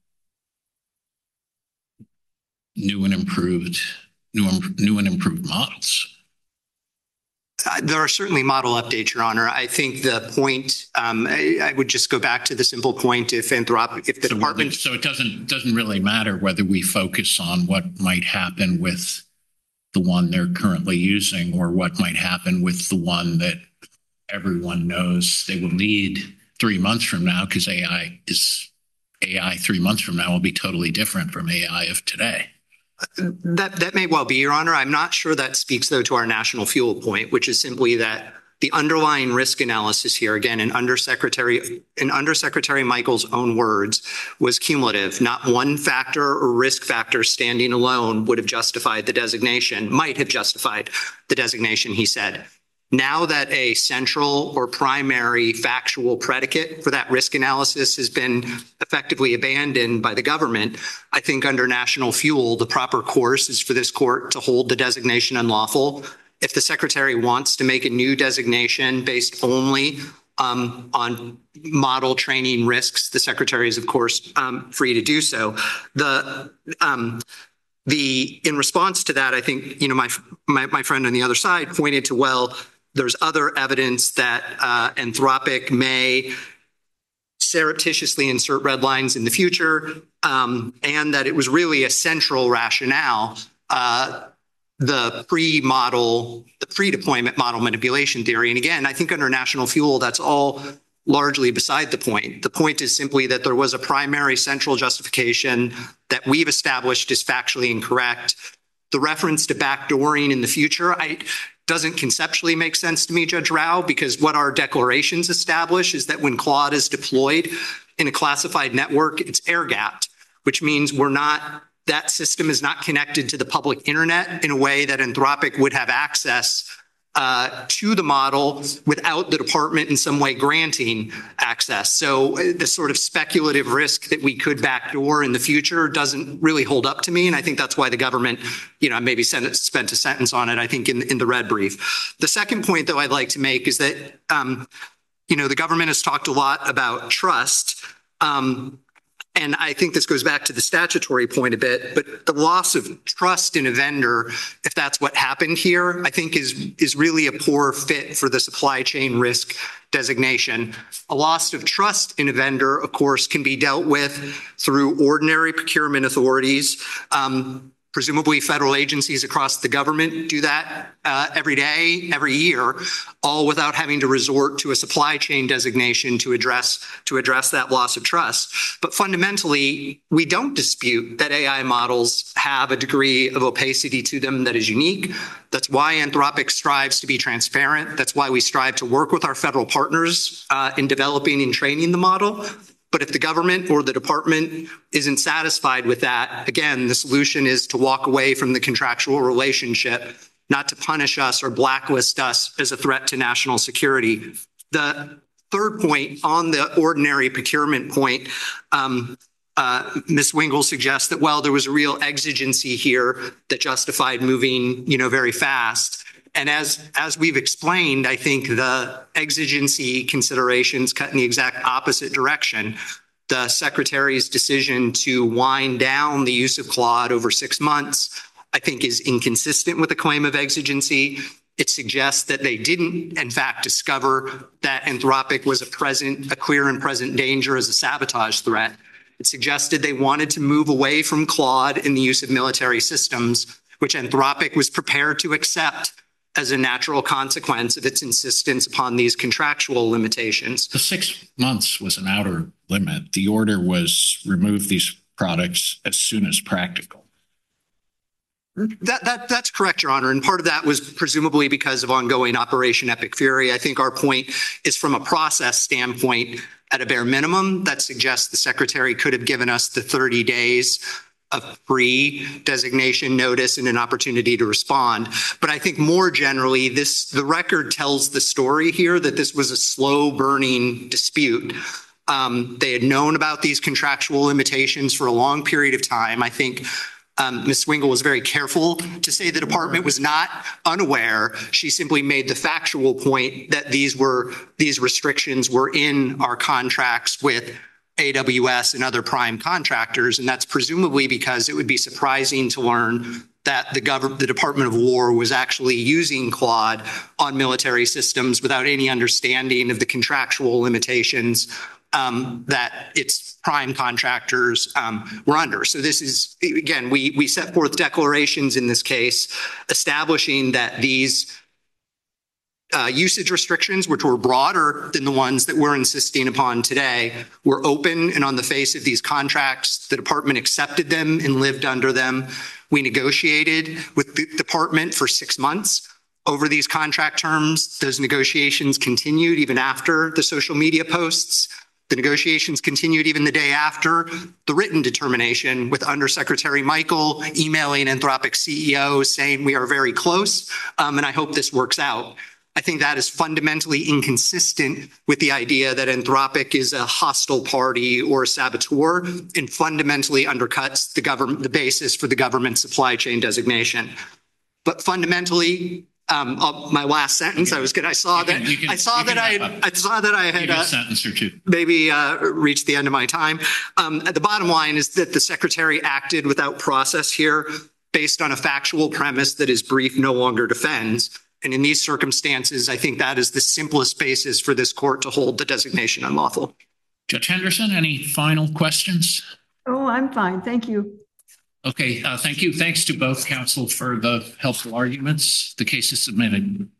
new and improved models. There are certainly model updates, Your Honor. I think the point, I would just go back to the simple point: if the department, so it doesn't really matter whether we focus on what might happen with the one they're currently using, or what might happen with the one that everyone knows they will need 3 months from now, because AI 3 months from now will be totally different from AI of today. That may well be, Your Honor. I'm not sure that speaks, though, to our national fuel point, which is simply that the underlying risk analysis here, again, in Undersecretary Michael's own words, was cumulative. Not one factor or risk factor standing alone would have justified the designation, might have justified the designation, he said. Now that a central or primary factual predicate for that risk analysis has been effectively abandoned by the government, I think under national fuel, the proper course is for this court to hold the designation unlawful. If the Secretary wants to make a new designation based only on model training risks, the Secretary is, of course, free to do so. In response to that, I think, my friend on the other side pointed to, well, there's other evidence that Anthropic may surreptitiously insert red lines in the future, and that it was really a central rationale, the pre-deployment model manipulation theory. And again, I think under national fuel, that's all largely beside the point. The point is simply that there was a primary central justification that we've established is factually incorrect. The reference to backdooring in the future doesn't conceptually make sense to me, Judge Rao, because what our declarations establish is that when Claude is deployed in a classified network, it's air-gapped, which means that system is not connected to the public internet in a way that Anthropic would have access to the model without the department in some way granting access. So the sort of speculative risk that we could backdoor in the future doesn't really hold up to me. And I think that's why the government, maybe spent a sentence on it, I think, in the red brief. The second point, though, I'd like to make is that, the government has talked a lot about trust. And I think this goes back to the statutory point a bit, but the loss of trust in a vendor, if that's what happened here, I think is really a poor fit for the supply chain risk designation. A loss of trust in a vendor, of course, can be dealt with through ordinary procurement authorities. Presumably federal agencies across the government do that every day, every year, all without having to resort to a supply chain designation to address that loss of trust. But fundamentally, we don't dispute that AI models have a degree of opacity to them that is unique. That's why Anthropic strives to be transparent. That's why we strive to work with our federal partners in developing and training the model. But if the government or the department isn't satisfied with that, again, the solution is to walk away from the contractual relationship, not to punish us or blacklist us as a threat to national security. The third point on the ordinary procurement point, Ms. Wingle suggests that, well, there was a real exigency here that justified moving, very fast. And as we've explained, I think the exigency considerations cut in the exact opposite direction. The Secretary's decision to wind down the use of Claude over 6 months, I think, is inconsistent with the claim of exigency. It suggests that they didn't, in fact, discover that Anthropic was a clear and present danger as a sabotage threat. It suggested they wanted to move away from Claude in the use of military systems, which Anthropic was prepared to accept as a natural consequence of its insistence upon these contractual limitations. The 6 months was an outer limit. The order was remove these products as soon as practical. That's correct, Your Honor. And part of that was presumably because of ongoing Operation Epic Fury. I think our point is from a process standpoint, at a bare minimum, that suggests the Secretary could have given us the 30 days of pre-designation notice and an opportunity to respond. But I think more generally, the record tells the story here that this was a slow-burning dispute. They had known about these contractual limitations for a long period of time. I think Ms. Wingle was very careful to say the department was not unaware. She simply made the factual point that these restrictions were in our contracts with AWS and other prime contractors, and that's presumably because it would be surprising to learn that the Department of War was actually using Claude on military systems without any understanding of the contractual limitations that its prime contractors were under. So this is, again, we set forth declarations in this case establishing that these usage restrictions, which were broader than the ones that we're insisting upon today, were open and on the face of these contracts. The department accepted them and lived under them. We negotiated with the department for 6 months over these contract terms. Those negotiations continued even after the social media posts. The negotiations continued even the day after the written determination, with Undersecretary Michael emailing Anthropic CEO saying we are very close and I hope this works out. I think that is fundamentally inconsistent with the idea that Anthropic is a hostile party or a saboteur, and fundamentally undercuts the basis for the government supply chain designation. But fundamentally, my last sentence, I saw that I had a sentence or two. Maybe reached the end of my time. The bottom line is that the Secretary acted without process here, based on a factual premise that his brief no longer defends. And in these circumstances, I think that is the simplest basis for this court to hold the designation unlawful. Judge Henderson, any final questions? Oh, I'm fine. Thank you. Okay, thank you. Thanks to both counsel for the helpful arguments. The case is submitted.